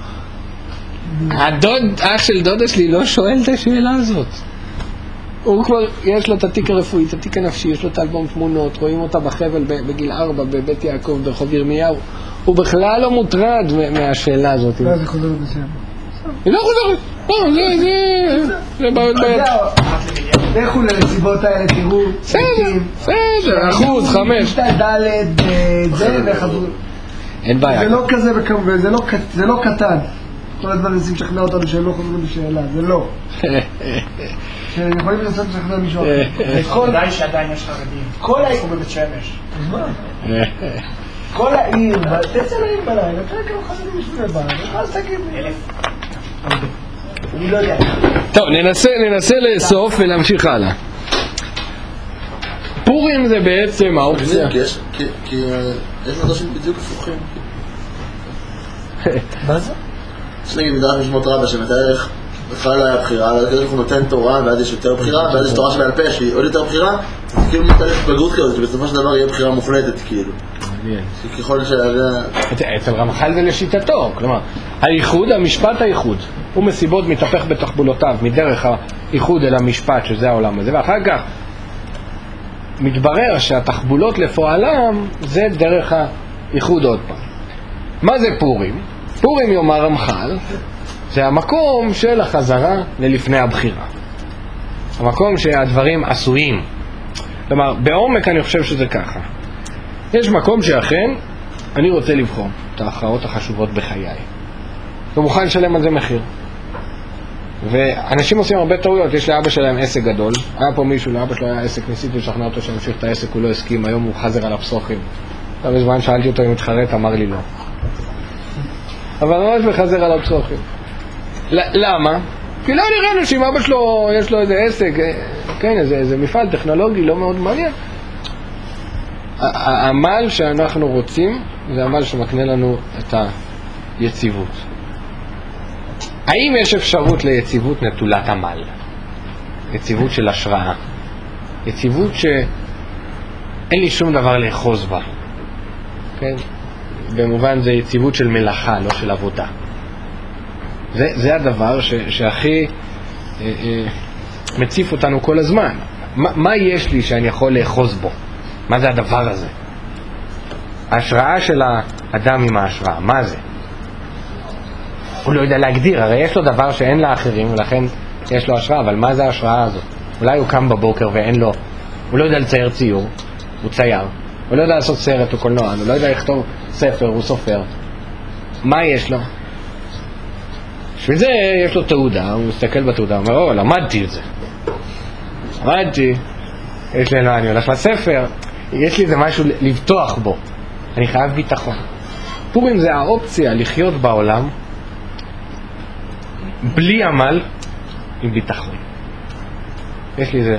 אח של דודה שלי לא שואל את השאלה הזאת. הוא כבר, יש לו את התיק הרפואי, את התיק הנפשי, יש לו את האלבום תמונות, רואים אותה בחבל בגיל 4 בבית יעקב ברחוב ירמיהו. הוא בכלל לא מוטרד מהשאלה הזאת. לא, זה חוזר בסדר. היא לא חוזרת. זה בעיות. לכו לנסיבות האלה, תראו. בסדר, 1%, 5%. ד' זה וחזרו. אין בעיה. זה לא כזה, זה לא קטן. כל הדברים ניסים לשכנע אותנו שהם לא חוזרים בשאלה, זה לא. שהם יכולים לנסות לשכנע מישהו אחר. ודאי שעדיין יש חרדים. כל העיר בבית שמש. כל העיר, תצא לעיר בלילה, תראה כמה חרדים יש בבית, אז תגיד לי. 1000. אני לא יודע. טוב, ננסה לאסוף ולהמשיך הלאה. פורים זה בעצם האופציה. כי יש אנשים בדיוק הפוכים. מה זה? יש נגיד מדרש משמעות רבה שמתאר איך בכלל לא היה בחירה, אבל כדי שהוא נותן תורה ואז יש יותר בחירה, ואז יש תורה שבעל פה שהיא עוד יותר בחירה, זה כאילו מתאר התבגרות כזאת, שבסופו של דבר יהיה בחירה מוחלטת כאילו. מעניין. ככל שזה... אצל רמח"ל זה לשיטתו, כלומר, הייחוד, המשפט הייחוד, הוא מסיבות מתהפך בתחבולותיו, מדרך הייחוד אל המשפט, שזה העולם הזה, ואחר כך מתברר שהתחבולות לפועלם זה דרך הייחוד עוד פעם. מה זה פורים? פורים, יאמר רמח"ל, זה המקום של החזרה ללפני הבחירה. המקום שהדברים עשויים. כלומר, בעומק אני חושב שזה ככה. יש מקום שאכן אני רוצה לבחור את ההכרעות החשובות בחיי. ומוכן לשלם על זה מחיר. ואנשים עושים הרבה טעויות. יש לאבא שלהם עסק גדול. היה פה מישהו, לאבא שלו היה עסק, ניסיתי לשכנע אותו שימשיך את העסק, הוא לא הסכים, היום הוא חזר על הפסוחים. בזמן שאלתי אותו אם הוא מתחרט, אמר לי לא. אבל ממש מחזר על הפסוחים. למה? כי לא נראה לו שאם אבא שלו יש לו איזה עסק, כן, איזה מפעל טכנולוגי לא מאוד מעניין. העמל שאנחנו רוצים זה עמל שמקנה לנו את היציבות. האם יש אפשרות ליציבות נטולת עמל? יציבות של השראה. יציבות שאין לי שום דבר לאחוז בה. כן? במובן זה יציבות של מלאכה, לא של עבודה. זה הדבר שהכי מציף אותנו כל הזמן. מה יש לי שאני יכול לאחוז בו? מה זה הדבר הזה? ההשראה של האדם עם ההשראה, מה זה? הוא לא יודע להגדיר, הרי יש לו דבר שאין לאחרים ולכן יש לו השראה, אבל מה זה ההשראה הזאת? אולי הוא קם בבוקר ואין לו, הוא לא יודע לצייר ציור, הוא צייר, הוא לא יודע לעשות סרט, הוא קולנוען, הוא לא יודע לכתוב ספר, הוא סופר. מה יש לו? בשביל זה יש לו תעודה, הוא מסתכל בתעודה, הוא אומר, למדתי את זה. למדתי, יש לי, אני הולך לספר, יש לי איזה משהו לבטוח בו. אני חייב ביטחון. פורים זה האופציה לחיות בעולם בלי עמל, עם ביטחון. יש לי איזה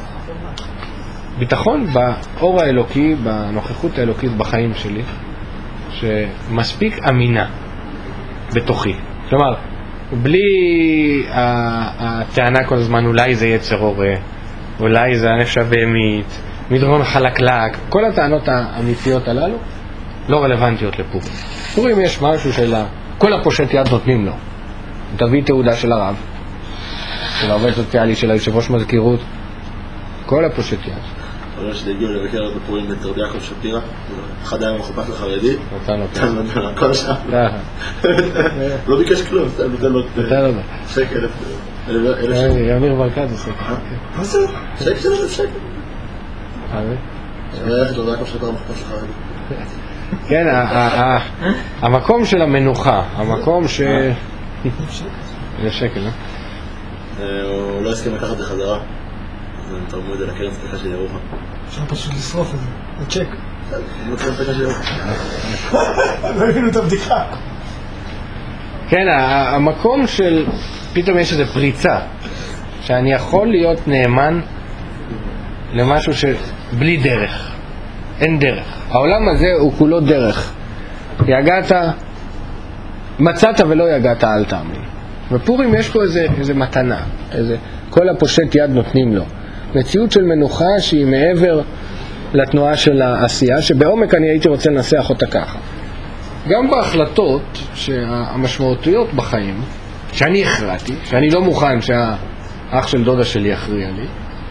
ביטחון באור האלוקי, בנוכחות האלוקית בחיים שלי, שמספיק אמינה בתוכי. כלומר, בלי הטענה כל הזמן, אולי זה יצר הורה, אולי זה הנפש הבהמית, מדרון חלקלק, כל הטענות האמיתיות הללו לא רלוונטיות לפורים. פורים יש משהו של כל הפושט יד נותנים לו. תביא תעודה של הרב, של העובד סוציאלי, של היושב ראש מזכירות, כל הפושט יד. חבר שלי הגיעו לבקר בפורים בית רבי יעקב שפירא, אחד היה מחופש לחרדי, נתן לו כל השעה. לא ביקש כלום, נתן לו שקל, 1,000 שקל. אמיר ברקת עושה ככה. מה זה? שקל. איך רבי יעקב שפירא מחופש לחרדי? כן, המקום של המנוחה, המקום ש... 1,000 שקל, הוא לא הסכים לקחת בחזרה. אז הם תרמו את זה לקרן סליחה של ירוחם. אפשר פשוט לשרוף את זה, זה צ'ק. הם לא צריכים סליחה של ירוחם. לא הבינו את הבדיחה. כן, המקום של... פתאום יש איזו פריצה, שאני יכול להיות נאמן למשהו שבלי דרך. אין דרך. העולם הזה הוא כולו דרך. יגעת, מצאת ולא יגעת אל תאמין. בפורים יש פה איזה מתנה, כל הפושט יד נותנים לו. מציאות של מנוחה שהיא מעבר לתנועה של העשייה, שבעומק אני הייתי רוצה לנסח אותה ככה. גם בהחלטות שהמשמעותיות בחיים, שאני הכרעתי, שאני לא מוכן שהאח של דודה שלי יכריע לי,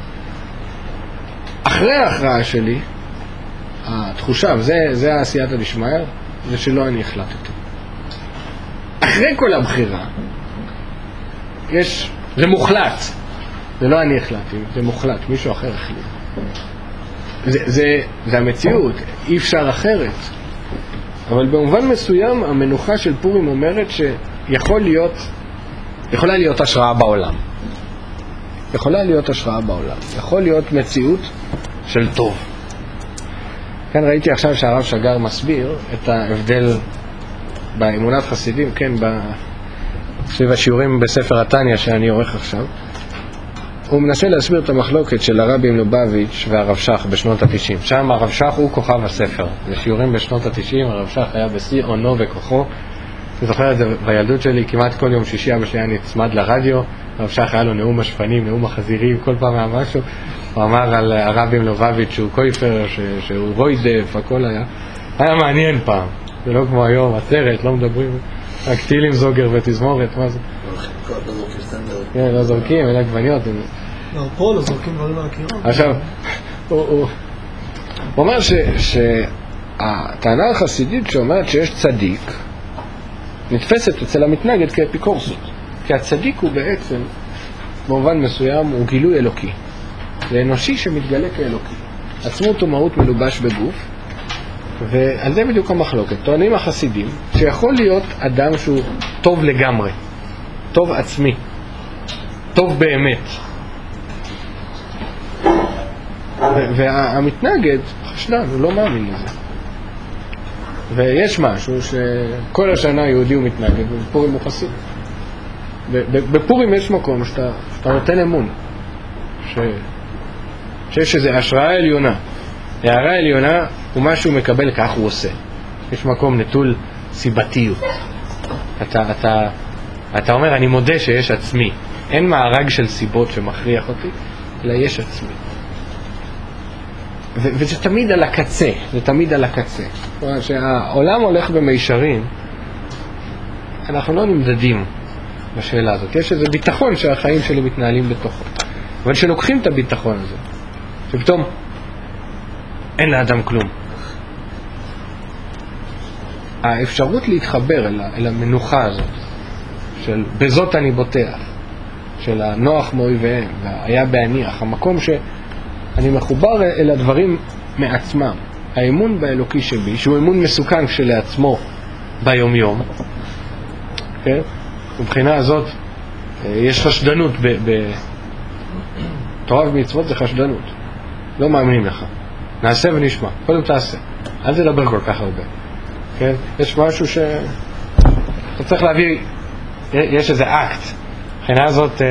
אחרי ההכרעה שלי, התחושה, וזה העשייתא דשמיא, זה שלא אני החלטתי. אחרי כל הבחירה, זה מוחלט. זה לא אני החלטתי, זה מוחלט, מישהו אחר החליט. זה המציאות, אי אפשר אחרת. אבל במובן מסוים, המנוחה של פורים אומרת יכולה להיות השראה בעולם. יכולה להיות השראה בעולם. יכול להיות מציאות של טוב. כאן ראיתי עכשיו שהרב שגר מסביר את ההבדל באמונת חסידים, כן, סביב השיעורים בספר התניא שאני עורך עכשיו. הוא מנסה להסביר את המחלוקת של הרבי מלובביץ' והרב שך בשנות ה-90. שם הרב שך הוא כוכב הספר. זה שיעורים בשנות ה-90, הרב שך היה בשיא עונו וכוחו. אני זוכר את זה בילדות שלי, כמעט כל יום שישי אבא שלי היה נצמד לרדיו, הרב שך היה לו נאום השפנים, נאום החזירים, כל פעם היה משהו. הוא אמר על הרבי מלובביץ' שהוא קויפר, שהוא רוידף, הכל היה. היה מעניין פעם, זה לא כמו היום, הסרט, לא מדברים, רק טילים זוגר ותזמורת, מה זה? לא זורקים סטנדרט. כן, לא זורקים, אין עגבניות. לא, פה לא זורקים דברים על הקירות. עכשיו, הוא אומר שהטענה החסידית שאומרת שיש צדיק נתפסת אצל המתנגד כאפיקורסות, כי הצדיק הוא בעצם במובן מסוים הוא גילוי אלוקי, זה אנושי שמתגלה כאלוקי, עצמות ומהות מלובש בגוף, ועל זה בדיוק המחלוקת. טוענים החסידים שיכול להיות אדם שהוא טוב לגמרי, טוב עצמי, טוב באמת, והמתנגד חשדן, הוא לא מאמין לזה. ויש משהו שכל השנה יהודי הוא מתנגד, ובפורים הוא חסיד. בפורים יש מקום שאתה נותן אמון, שיש איזו השראה עליונה. הערה עליונה הוא מה שהוא מקבל, כך הוא עושה. יש מקום נטול סיבתיות. אתה אומר, אני מודה שיש עצמי. אין מארג של סיבות שמכריח אותי, אלא יש עצמי. וזה תמיד על הקצה, זה תמיד על הקצה. זאת אומרת שהעולם הולך במישרים, אנחנו לא נמדדים בשאלה הזאת. יש איזה ביטחון שהחיים שלי מתנהלים בתוכו. אבל שלוקחים את הביטחון הזה, שפתאום אין לאדם כלום. האפשרות להתחבר אל המנוחה הזאת, של בזאת אני בוטח, של הנוח מאויביהם, והיה בהניח, המקום שאני מחובר אל הדברים מעצמם, האמון באלוקי שבי, שהוא אמון מסוכן כשלעצמו ביומיום, כן? מבחינה הזאת יש חשדנות תורה ומצוות זה חשדנות, לא מאמינים לך, נעשה ונשמע, קודם תעשה, אל תדבר כל כך הרבה, כן? יש משהו שאתה צריך להביא, יש איזה אקט, מבחינה הזאת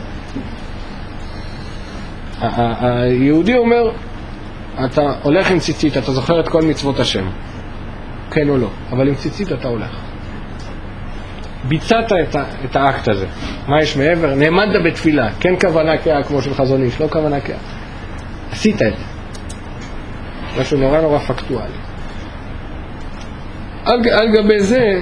היהודי אומר, אתה הולך עם ציצית, אתה זוכר את כל מצוות השם, כן או לא, אבל עם ציצית אתה הולך, ביצעת את האקט הזה. מה יש מעבר? נעמדת בתפילה, כן כוונה קאה כמו של חזון איש, לא כוונה קאה, עשית את זה, משהו נורא נורא פקטואלי. על גבי זה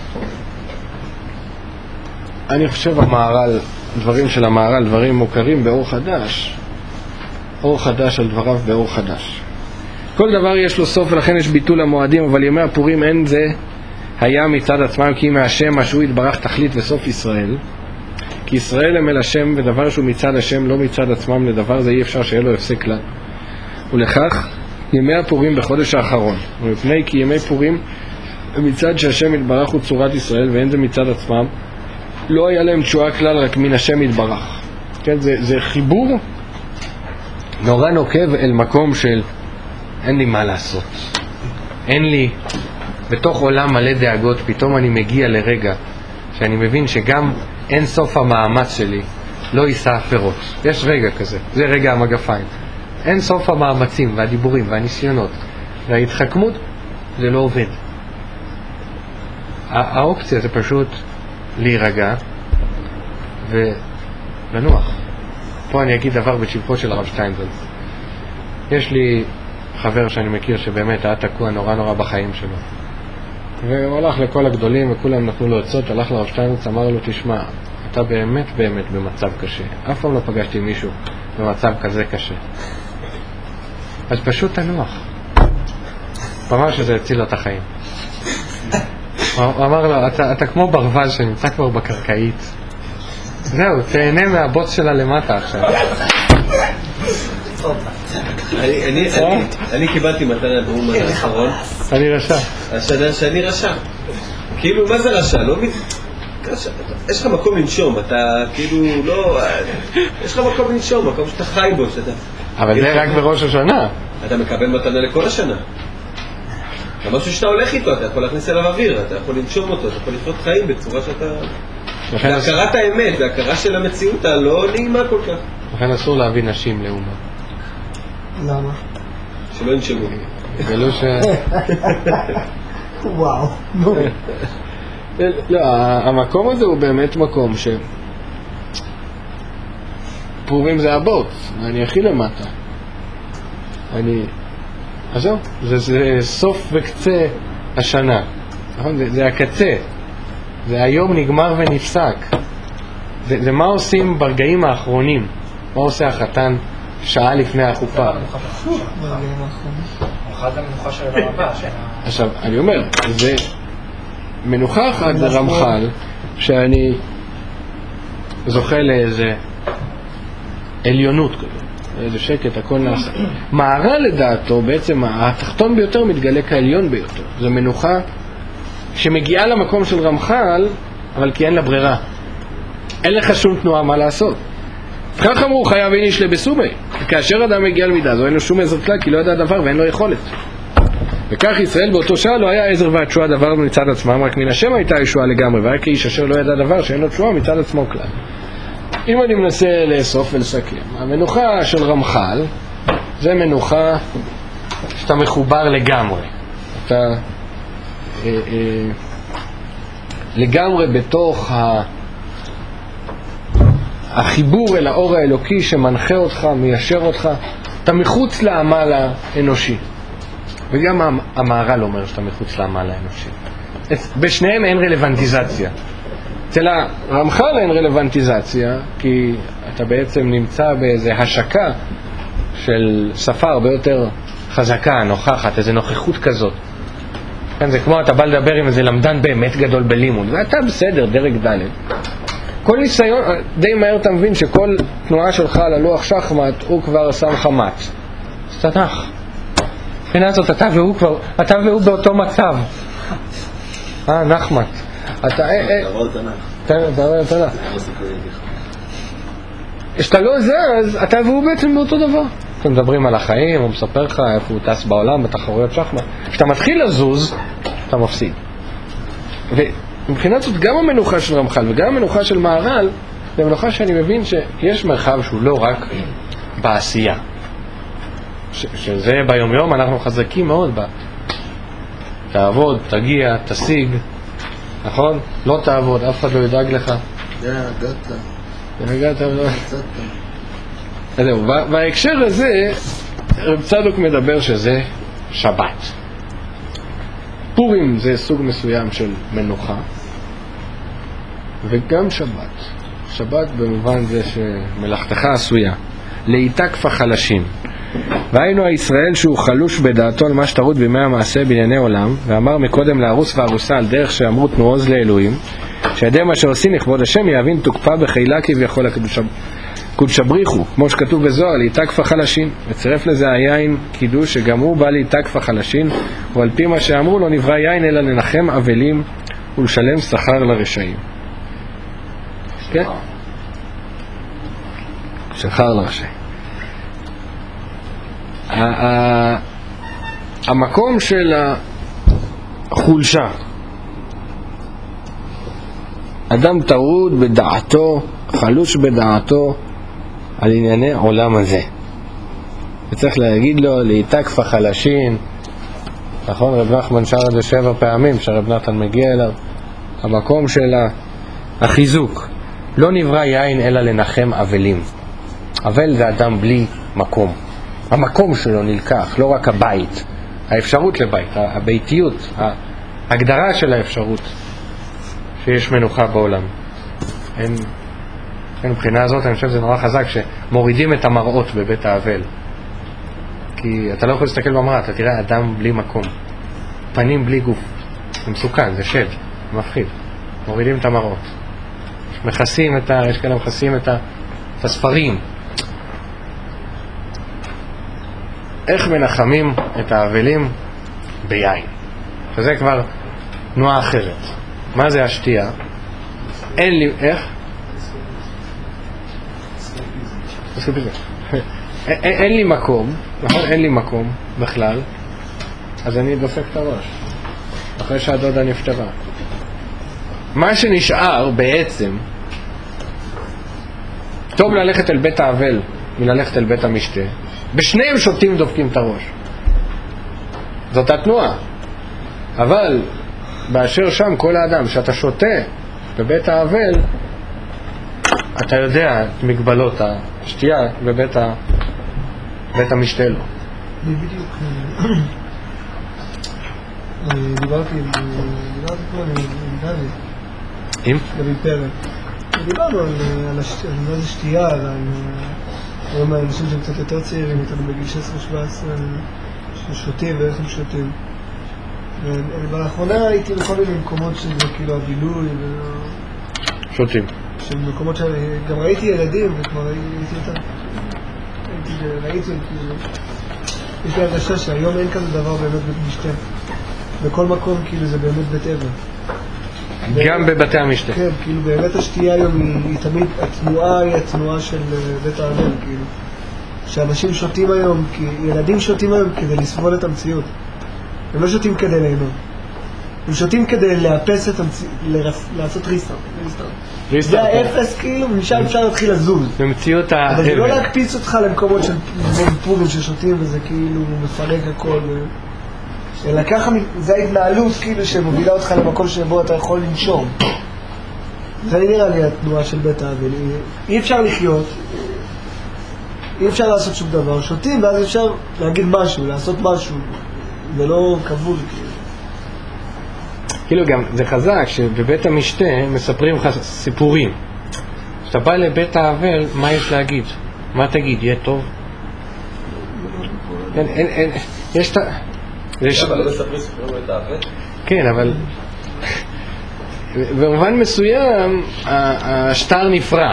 אני חושב המהר"ל, דברים של המהר"ל, דברים מוכרים באור חדש, אור חדש על דבריו באור חדש. כל דבר יש לו סוף ולכן יש ביטול המועדים, אבל ימי הפורים אין זה היה מצד עצמם, כי מהשם משהו יתברך תכלית וסוף ישראל, כי ישראל הם אל השם, ודבר שהוא מצד השם לא מצד עצמם, לדבר זה אי אפשר שיהיה לו הפסק כלל. ולכך ימי הפורים בחודש האחרון, ומפני כי ימי פורים מצד שהשם יתברך הוא צורת ישראל, ואין זה מצד עצמם, לא היה להם תשועה כלל רק מן השם יתברך. כן, זה חיבור נורא נוקב אל מקום של אין לי מה לעשות, אין לי, בתוך עולם מלא דאגות פתאום אני מגיע לרגע שאני מבין שגם אין סוף המאמץ שלי לא יישא פירות. יש רגע כזה, זה רגע המגפיים, אין סוף המאמצים והדיבורים והניסיונות וההתחכמות, זה לא עובד. האופציה זה פשוט להירגע ולנוח. פה אני אגיד דבר בשבחו של הרב שטיינזלץ. יש לי חבר שאני מכיר שבאמת היה תקוע נורא נורא בחיים שלו, והוא הלך לכל הגדולים וכולם נתנו לו עצות, הלך לרב שטיינזלץ, אמר לו, תשמע, אתה באמת באמת במצב קשה, אף פעם לא פגשתי מישהו במצב כזה קשה, אז פשוט תנוח. הוא אמר שזה הציל לו את החיים. הוא אמר לו, אתה כמו ברווז שנמצא כבר בקרקעית, זהו, תהנה מהבוץ שלה למטה עכשיו. אני קיבלתי מתנה ברום האחרון. אני רשע. השנה שאני רשע. כאילו, מה זה רשע? לא מבין. יש לך מקום לנשום, אתה כאילו לא... יש לך מקום לנשום, מקום שאתה חי בו, שאתה... אבל זה רק בראש השנה. אתה מקבל מתנה לכל השנה. זה משהו שאתה הולך איתו, אתה יכול להכניס אליו אוויר, אתה יכול לנשום אותו, אתה יכול לחיות חיים בצורה שאתה... זה הכרת האמת, זה הכרה של המציאות הלא נעימה כל כך. לכן אסור להביא נשים לאומה. למה? שלא ינשמו. גלו ש... וואו, נו. לא, המקום הזה הוא באמת מקום ש... פורים זה הבוץ, אני הכי למטה. אז זהו, זה סוף וקצה השנה, נכון? זה הקצה, זה היום נגמר ונפסק. זה מה עושים ברגעים האחרונים, מה עושה החתן שעה לפני החופה. המנוחה של הרמב"ם. עכשיו, אני אומר, זה מנוחה אחת זה רמח"ל, שאני זוכה לאיזה עליונות כזה, איזה שקט, הכל נעשה. מהר"ל לדעתו, בעצם התחתון ביותר מתגלה כעליון ביותר. זו מנוחה שמגיעה למקום של רמח"ל, אבל כי אין לה ברירה. אין לך שום תנועה מה לעשות. כך אמרו חייב איניש לבסומי. כאשר אדם מגיע למידה זו אין לו שום עזר כלל, כי לא יודע דבר ואין לו יכולת. וכך ישראל באותו שעה לא היה עזר והתשועה דבר מצד עצמם, רק מן השם הייתה ישועה לגמרי, והיה כאיש אשר לא ידע דבר שאין לו תשועה מצד עצמו כלל. אם אני מנסה לאסוף ולסכם, המנוחה של רמח"ל זה מנוחה שאתה מחובר לגמרי, אתה לגמרי בתוך החיבור אל האור האלוקי שמנחה אותך, מיישר אותך, אתה מחוץ לעמל האנושי. וגם המהר"ל אומר שאתה מחוץ לעמל האנושי. בשניהם אין רלוונטיזציה. אצל הרמח"ל אין רלוונטיזציה, כי אתה בעצם נמצא באיזו השקה של שפה הרבה יותר חזקה, נוכחת, איזו נוכחות כזאת. כן, זה כמו אתה בא לדבר עם איזה למדן באמת גדול בלימוד, ואתה בסדר, דרג ד'. כל ניסיון, די מהר אתה מבין שכל תנועה שלך על הלוח שחמט, הוא כבר שם לך מת. אז תנח. מבחינה הזאת, אתה והוא באותו מצב. נחמת. תעבור תנ"ך. תעבור תנ"ך. כשאתה לא זז, אתה והוא בעצם באותו דבר. אתם מדברים על החיים, הוא מספר לך איפה הוא טס בעולם, בתחרויות שחמט. כשאתה מתחיל לזוז, אתה מפסיד. ומבחינת זאת, גם המנוחה של רמח"ל וגם המנוחה של מהר"ל, זה מנוחה שאני מבין שיש מרחב שהוא לא רק בעשייה. שזה ביום יום אנחנו חזקים מאוד בה. תעבוד, תגיע, תשיג, נכון? לא תעבוד, אף אחד לא ידאג לך. הגעת ולא יצאת. זהו, בהקשר הזה רב צדוק מדבר שזה שבת. פורים זה סוג מסוים של מנוחה, וגם שבת. שבת במובן זה שמלאכתך עשויה להיתקף החלשים. והיינו הישראל שהוא חלוש בדעתו למה שטרוד בימי המעשה בענייני עולם, ואמר מקודם לארוס וארוסה על דרך שאמרו תנועוז לאלוהים, שידי מה שעושים לכבוד השם יבין תוקפה בחילה כביכול קודש בריחו, כמו שכתוב בזוהר, להיתקף החלשים. וצירף לזה היין קידוש שגם הוא בא להיתקף החלשים, ועל פי מה שאמרו לא נברא יין אלא לנחם אבלים ולשלם שכר לרשעים. כן? שכר לרשעים. המקום של החולשה, אדם טרוד בדעתו, חלוש בדעתו על ענייני עולם הזה, וצריך להגיד לו להיתקף החלשים. נכון, רב נחמן שר את זה 7 פעמים שרב נתן מגיע אליו. המקום של החיזוק, לא נברא יין אלא לנחם אבלים. אבל זה אדם בלי מקום, המקום שלו נלקח, לא רק הבית, האפשרות לבית, הביתיות, ההגדרה של האפשרות שיש מנוחה בעולם. אין מבחינה הזאת, אני חושב שזה נורא חזק שמורידים את המראות בבית האבל, כי אתה לא יכול להסתכל במראה, אתה תראה אדם בלי מקום, פנים בלי גוף, זה מסוכן, זה שד, זה מפחיד. מורידים את המראות, יש כאלה מכסים את הספרים. איך מנחמים את האבלים? ביין. שזה כבר תנועה אחרת. מה זה השתייה? אין לי, איך? אין לי מקום, נכון? אין לי מקום בכלל, אז אני דופק את הראש אחרי שהדודה נפטרה. מה שנשאר בעצם, טוב ללכת אל בית האבל מללכת אל בית המשתה. בשניהם שותים דופקים את הראש, זאת התנועה. אבל באשר שם כל האדם שאתה שותה בבית האבל, אתה יודע את מגבלות השתייה בבית המשתה לו. אני בדיוק דיברתי פה עם דוד, עם פרק. דיברנו על השתייה, היום האנשים שהם קצת יותר צעירים, איתנו בגיל 16-17, ששותים ואיך הם שותים. ולאחרונה הייתי בכל מיני מקומות שזה כאילו הבילוי שותים. מקומות שגם ראיתי ילדים וכבר ראיתי אותם. ראיתי כאילו, יש לי הרגשה שהיום אין כזה דבר באמת בית משתה. בכל מקום כאילו זה באמת בית אבן. גם בבתי המשתה. כן, כאילו באמת השתייה היום היא תמיד, התנועה היא התנועה של בית האבן, כאילו. שאנשים שותים היום, ילדים שותים היום כדי לסבול את המציאות. הם לא שותים כדי ליהנות. הם שותים כדי לאפס את המציאות, לעשות ריסטארט. זה האפס כאילו, ומשם אפשר להתחיל לזוז. במציאות האבן. אבל זה לא להקפיץ אותך למקומות של פורים ששותים וזה כאילו מפרק הכל. אלא ככה, זה ההתנהלות כאילו שמובילה אותך למקום שבו אתה יכול לנשום. זה נראה לי התנועה של בית האבן. אי אפשר לחיות, אי אפשר לעשות שום דבר. שותים ואז אפשר להגיד משהו, לעשות משהו. זה לא כבול כאילו. כאילו גם זה חזק שבבית המשתה מספרים לך סיפורים. כשאתה בא לבית האבל, מה יש להגיד? מה תגיד? יהיה טוב? אין, יש את... אבל לא מספרים סיפורים בבית האבל? כן, אבל במובן מסוים השטר נפרע.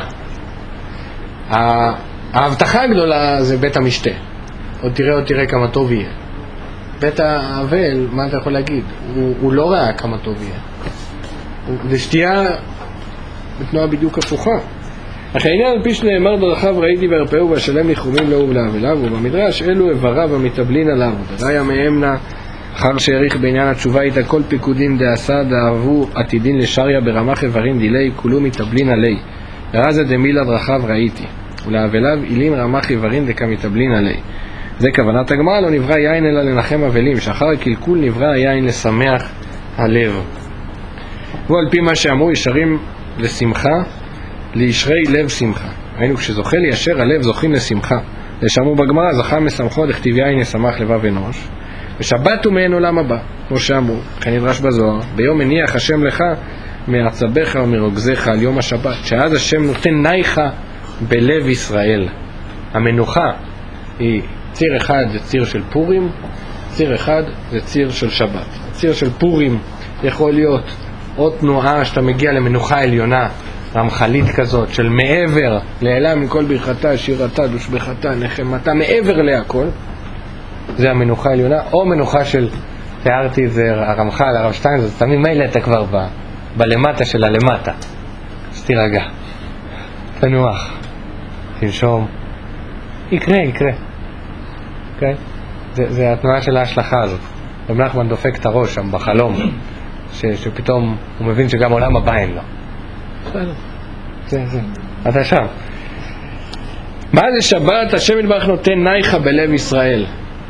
ההבטחה הגדולה זה בית המשתה. עוד תראה כמה טוב יהיה. בית האבל, מה אתה יכול להגיד? הוא לא ראה כמה טוב יהיה. זה שתייה בתנועה בדיוק הפוכה. אך העניין על פי שנאמר דרכיו ראיתי והרפאו והשלם ניחומים לו ולאבליו, ובמדרש אלו איבריו המתאבלין עליו, וראיה מאמנה אחר שהעריך בעניין התשובה איתה כל פיקודין דעשה דאהבו עתידין לשריה ברמח איברים דילי כולו מתאבלין עלי, ורזה דמילה דרכיו ראיתי, ולאבליו אילין רמח איברים דקמתאבלין עלי. זה כוונת הגמרא, לא נברא יין אלא לנחם אבלים, שאחר הקלקול נברא היין לשמח הלב. הוא על פי מה שאמרו ישרים לשמחה, לישרי לב שמחה. היינו כשזוכה ליישר הלב זוכים לשמחה. לשאמרו בגמרא זכה משמחו לכתיב יין ישמח לבב אנוש. ושבת הוא מעין עולם הבא, כמו שאמרו, כאן נדרש בזוהר, ביום מניח השם לך מעצבך ומרוגזך על יום השבת, שאז השם נותן נייך בלב ישראל. המנוחה היא ציר אחד זה ציר של פורים, ציר אחד זה ציר של שבת. הציר של פורים יכול להיות עוד תנועה שאתה מגיע למנוחה עליונה, רמחלית כזאת, של מעבר לעילה מכל ברכתה, שירתה, דושבחתה, נחמתה, מעבר להכל, זה המנוחה העליונה, או מנוחה של, תיארתי את זה הרמח"ל, הרב שטיין, זה תמיד מילא אתה כבר בלמטה של הלמטה, אז תירגע, תנוח, תנשום, יקרה. Okay? זה התנועה של ההשלכה הזאת. רב נחמן דופק את הראש שם בחלום, שפתאום הוא מבין שגם עולם הבא אין לו. זה. אתה שם. מה זה שבת? השם יתברך נותן נייך בלב ישראל.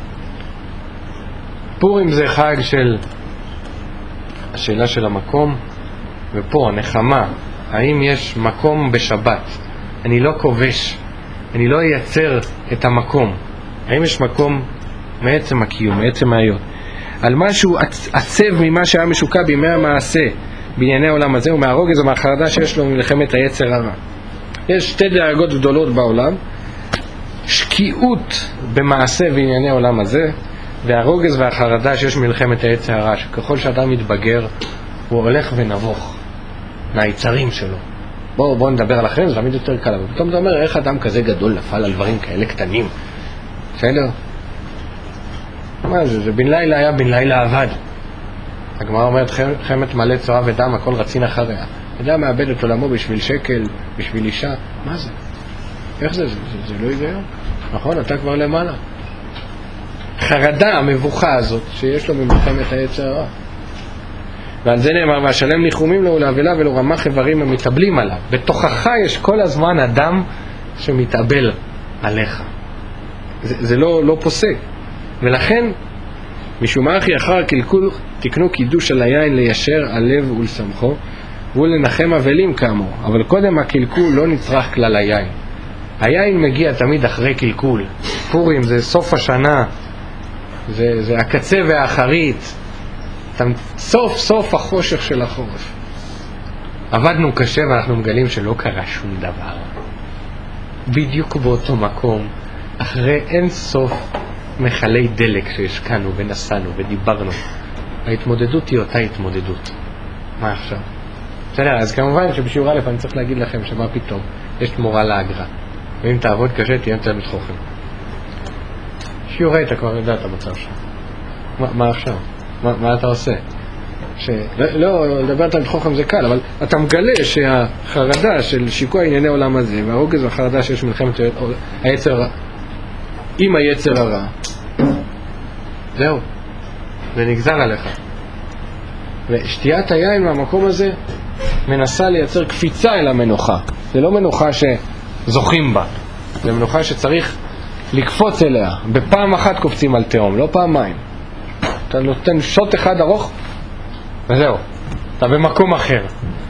פורים זה חג של השאלה של המקום, ופה הנחמה. האם יש מקום בשבת? אני לא כובש, אני לא אייצר את המקום. האם יש מקום מעצם הקיום, מעצם ההיות, על משהו עצב ממה שהיה משוקע בימי המעשה בענייני העולם הזה, ומהרוגז ומהחרדה שיש לו מלחמת היצר הרע. יש שתי דאגות גדולות בעולם, שקיעות במעשה בענייני העולם הזה, והרוגז והחרדה שיש מלחמת היצר הרע, שככל שאדם מתבגר הוא הולך ונבוך מהיצרים שלו. בואו נדבר על אחרים, זה תמיד יותר קל, אבל פתאום אתה אומר איך אדם כזה גדול נפל על דברים כאלה קטנים. בסדר? מה זה? זה בן לילה היה בן לילה עבד. הגמרא אומרת חמת מלא צואה ודם, הכל רצין אחריה. אדם מאבד את עולמו בשביל שקל, בשביל אישה. מה זה? איך זה? זה לא היגיון. נכון? אתה כבר למעלה. חרדה, המבוכה הזאת שיש לו במלחמת היצר הרע. ועל זה נאמר והשלם ניחומים לו ולאבלה ולא רמח איברים המתאבלים עליו. בתוכך יש כל הזמן אדם שמתאבל עליך. זה לא פוסק. ולכן משום אחי אחר קלקול תקנו קידוש על היין ליישר הלב ולשמחו ולנחם אבלים כאמור. אבל קודם הקלקול לא נצרך כלל היין. היין מגיע תמיד אחרי קלקול. פורים זה סוף השנה זה הקצה והאחרית. סוף סוף החושך של החורף. עבדנו קשה ואנחנו מגלים שלא קרה שום דבר. בדיוק באותו מקום, אחרי אין סוף מחלי דלק שהשקענו ונסענו ודיברנו. ההתמודדות היא אותה התמודדות. מה עכשיו? בסדר, אז כמובן שבשיעור א' אני צריך להגיד לכם שמה פתאום, יש תמורה לאגרה. ואם תעבוד קשה תהיה תלמיד חוכם. שיעור א' אתה כבר יודע את המצב שם. מה עכשיו? מה אתה עושה? לא, לדבר תלמיד חוכם זה קל, אבל אתה מגלה שהחרדה של שיקוע ענייני עולם הזה, והרוגז והחרדה שיש מלחמת היצר עם היצר הרע, זהו, זה נגזר עליך. ושתיית היין מהמקום הזה מנסה לייצר קפיצה אל המנוחה. זה לא מנוחה שזוכים בה, זה מנוחה שצריך לקפוץ אליה. בפעם אחת קופצים על תהום, לא פעמיים. אתה נותן שוט אחד ארוך וזהו, אתה במקום אחר.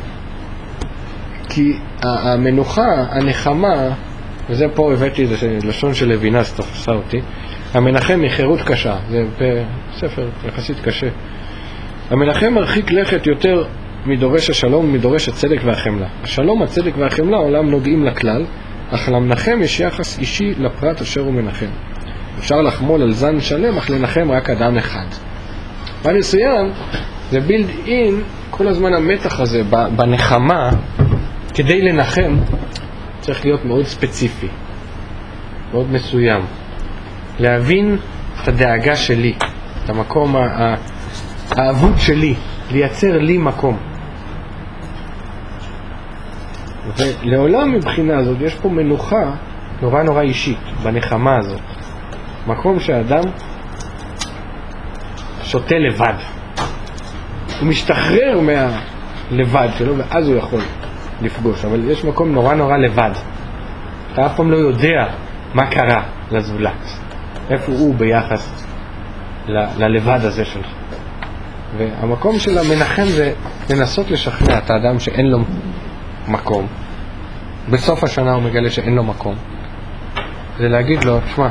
כי המנוחה, הנחמה, וזה פה הבאתי איזה לשון של לוינס, תפסה אותי, המנחם מחירות קשה, זה בספר יחסית קשה. המנחם מרחיק לכת יותר מדורש השלום ומדורש הצדק והחמלה. השלום, הצדק והחמלה העולם נוגעים לכלל, אך למנחם יש יחס אישי לפרט אשר הוא מנחם. אפשר לחמול על זן שלם, אך לנחם רק אדם אחד. בניסיון, זה בילד אין, כל הזמן המתח הזה בנחמה, כדי לנחם, צריך להיות מאוד ספציפי, מאוד מסוים. להבין את הדאגה שלי, את המקום האהבות שלי, לייצר לי מקום. ולעולם מבחינה הזאת יש פה מנוחה נורא נורא אישית בנחמה הזאת. מקום שהאדם שותה לבד. הוא משתחרר מהלבד שלו ואז הוא יכול לפגוש. אבל יש מקום נורא נורא לבד. אתה אף פעם לא יודע מה קרה לזולת. איפה הוא ביחס ללבד הזה שלך. והמקום של המנחם זה לנסות לשכנע את האדם שאין לו מקום. בסוף השנה הוא מגלה שאין לו מקום. זה להגיד לו, תשמע,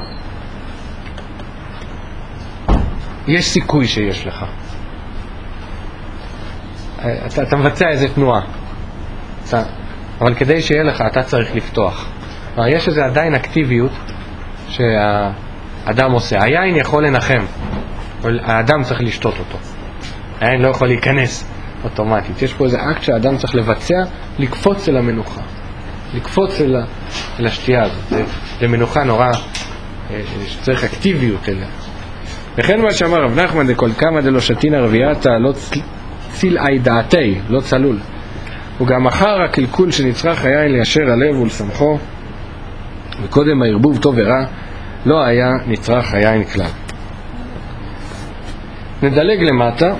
יש סיכוי שיש לך. אתה מבצע איזה תנועה. אבל כדי שיהיה לך, אתה צריך לפתוח. יש איזה עדיין אקטיביות שהאדם עושה. היין יכול לנחם, אבל האדם צריך לשתות אותו. היין לא יכול להיכנס אוטומטית. יש פה איזה אקט שהאדם צריך לבצע, לקפוץ אל המנוחה. לקפוץ אל השתייה הזאת. זה מנוחה נורא שצריך אקטיביות אליה. וכן מה שאמר רב נחמן, דכל כמה דלא שתין ערבייתה, לא צילאי דעתי, לא צלול. וגם אחר הקלקול שנצרך היין ליישר הלב ולשמחו, וקודם הערבוב טוב ורע, לא היה נצרך היין כלל. נדלג למטה,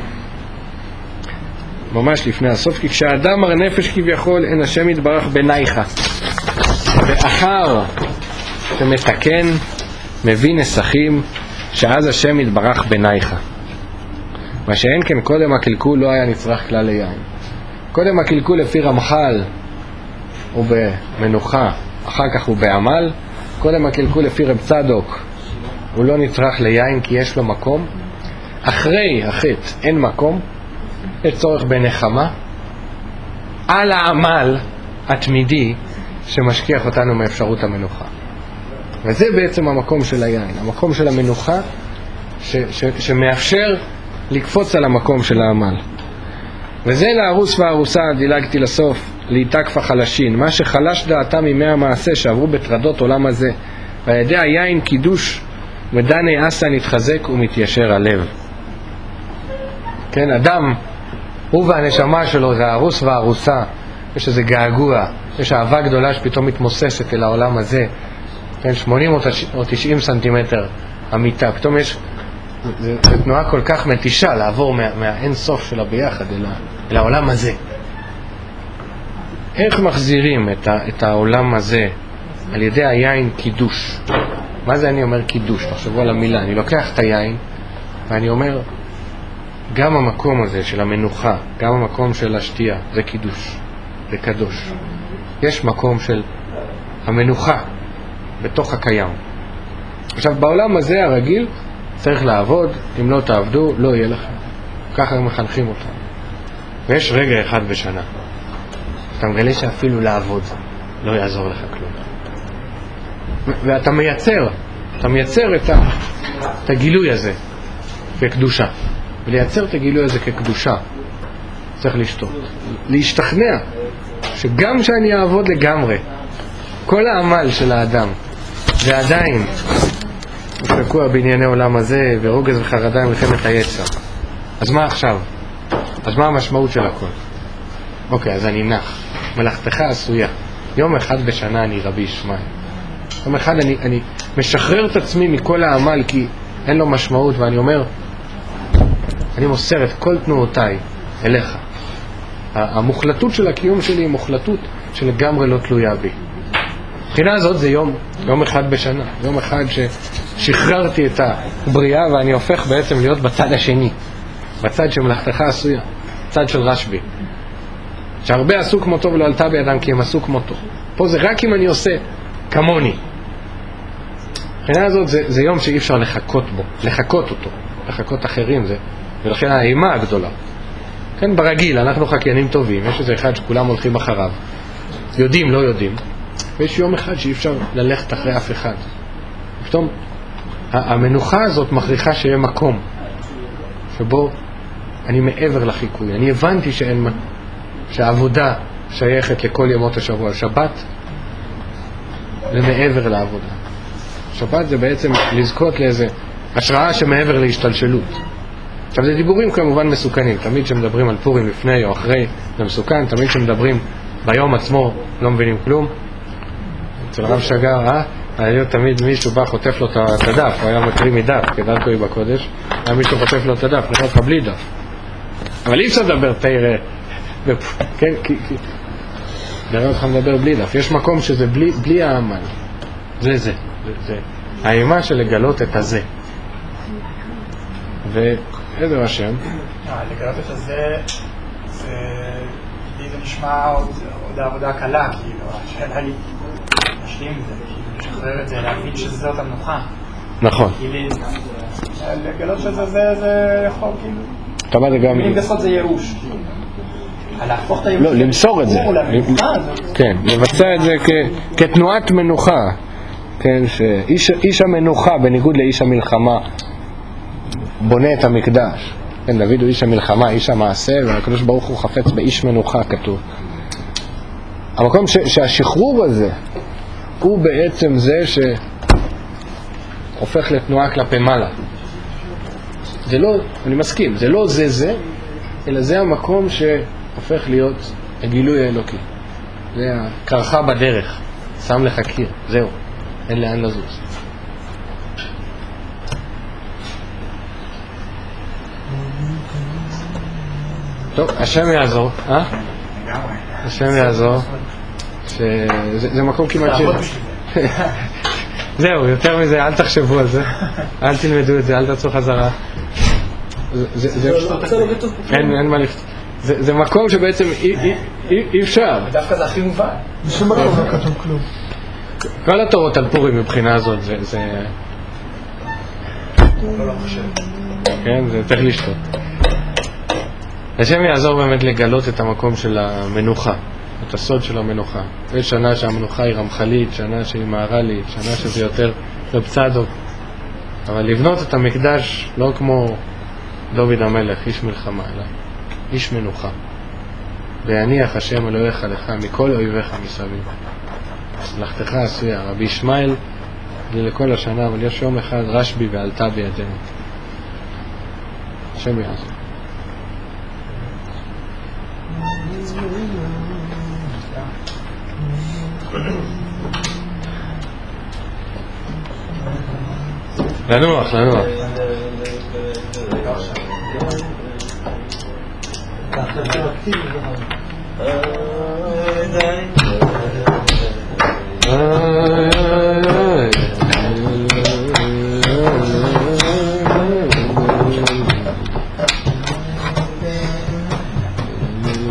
ממש לפני הסוף, כי כשהאדם מר נפש כביכול, אין השם יתברך בנייך. ואחר שמתקן, מביא נסחים, שאז השם יתברך בנייך. מה שאין כן קודם הקלקול לא היה נצרך כלל ליין. קודם הקלקול לפי רמח"ל הוא במנוחה, אחר כך הוא בעמל. קודם הקלקול לפי רב צדוק הוא לא נצרך ליין כי יש לו מקום. אחרי החטא אין מקום, יש צורך בנחמה על העמל התמידי שמשכיח אותנו מאפשרות המנוחה. וזה בעצם המקום של היין, המקום של המנוחה שמאפשר לקפוץ על המקום של העמל. וזה לארוס והארוסה, דילגתי לסוף, להתקף החלשין, מה שחלש דעתם מימי המעשה שעברו בתרדות עולם הזה, ועל היין קידוש ודני אסה נתחזק ומתיישר הלב. כן, אדם, הוא והנשמה שלו, זה הארוס והארוסה, יש איזה געגוע, יש אהבה גדולה שפתאום מתמוססת אל העולם הזה, כן, 80 או 90 סנטימטר אמיתה, פתאום יש, זה תנועה כל כך מתישה לעבור מהאין סוף של הביחד אל העולם הזה. איך מחזירים את העולם הזה על ידי היין קידוש? מה זה אני אומר קידוש? תחשבו על המילה, אני לוקח את היין ואני אומר גם המקום הזה של המנוחה, גם המקום של השתייה, זה קידוש, זה קדוש. יש מקום של המנוחה בתוך הקיים. עכשיו בעולם הזה הרגיל צריך לעבוד, אם לא תעבדו, לא יהיה לכם. ככה הם מחנכים אותם. ויש רגע אחד בשנה. אתה מגלה שאפילו לעבוד לא יעזור לך כלום. ואתה מייצר את הגילוי הזה כקדושה. ולייצר את הגילוי הזה כקדושה צריך לשתות. להשתכנע שגם שאני אעבוד לגמרי, כל העמל של האדם, ועדיין הוא שקוע בענייני עולם הזה, ורוגז וחרדה מלחמת היצר. אז מה עכשיו? אז מה המשמעות של הכל? אוקיי, אז אני נח. מלאכתך עשויה. יום אחד בשנה אני רבי ישמעאל. יום אחד אני משחרר את עצמי מכל העמל כי אין לו משמעות, ואני אומר, אני מוסר את כל תנועותיי אליך. המוחלטות של הקיום שלי היא מוחלטות שלגמרי לא תלויה בי. מבחינה הזאת זה יום אחד בשנה. יום אחד ששחררתי את הבריאה ואני הופך בעצם להיות בצד השני. בצד שמלאכתך עשויה. בצד של רשב"י. שהרבה עשו כמותו ולא עלתה בידם כי הם עשו כמותו. פה זה רק אם אני עושה כמוני. מבחינה הזאת זה יום שאי אפשר לחכות בו. לחכות אותו. לחכות אחרים זה. ולכן האימה הגדולה. כן, ברגיל, אנחנו חקיינים טובים. יש איזה אחד שכולם הולכים אחריו. יודעים, לא יודעים. ויש יום אחד שאי אפשר ללכת אחרי אף אחד. פתאום, המנוחה הזאת מכריחה שיהיה מקום שבו אני מעבר לחיקוי. אני הבנתי שהעבודה שייכת לכל ימות השבוע. שבת זה מעבר לעבודה. שבת זה בעצם לזכות לאיזה השראה שמעבר להשתלשלות. עכשיו זה דיבורים כמובן מסוכנים. תמיד שמדברים על פורים לפני או אחרי זה מסוכן. תמיד שמדברים ביום עצמו לא מבינים כלום. אצל הרב שגר, היה תמיד מישהו בא חוטף לו את הדף, הוא היה מקריא מדף, כדרכו היא בקודש, היה מישהו חוטף לו את הדף, נראה לך בלי דף. אבל אי אפשר לדבר תראה, כן, נראה אותך מדבר בלי דף. יש מקום שזה בלי העמל. זה. האימה של לגלות את הזה. ועדר השם. לגלות את הזה, זה נשמע עוד עבודה קלה, כאילו, השאלה היא להשלים את זה, לשחרר את זה, להבין שזאת המנוחה. נכון. לגלות שזה זה יכול, כאילו, מילים גסות זה ייאוש. להפוך את הייאוש. לא, למסור את זה. כן, לבצע את זה כתנועת מנוחה. כן, שאיש המנוחה, בניגוד לאיש המלחמה, בונה את המקדש. כן, דוד הוא איש המלחמה, איש המעשה, והקדוש ברוך הוא חפץ באיש מנוחה, כתוב. המקום שהשחרור הזה הוא בעצם זה שהופך לתנועה כלפי מעלה. זה לא, אני מסכים, זה לא זה, אלא זה המקום שהופך להיות הגילוי האלוקי. זה הקרחה בדרך, שם לך קיר, זהו, אין לאן לזוז. טוב, השם יעזור, השם יעזור, שזה מקום כמעט זהו, יותר מזה, אל תחשבו על זה, אל תלמדו את זה, אל תעשו חזרה. אין מה לכתוב. זה מקום שבעצם אי אפשר. ודווקא זה הכי מובן. בשום מקום לא כתוב כלום. כל התורות על פורים מבחינה הזאת זה... לא חושב. כן, זה צריך לשתות. השם יעזור באמת לגלות את המקום של המנוחה, את הסוד של המנוחה. יש שנה שהמנוחה היא רמחלית, שנה שהיא מערלית, שנה שזה יותר בצדוק. אבל לבנות את המקדש לא כמו דוד המלך, איש מלחמה, אלא איש מנוחה. ויניח השם אלוהיך לך מכל אויביך מסביב. מלאכתך עשויה. רבי ישמעאל זה לכל השנה, אבל יש יום אחד רשב"י ועלתה בידינו. השם יעזור. לנוח.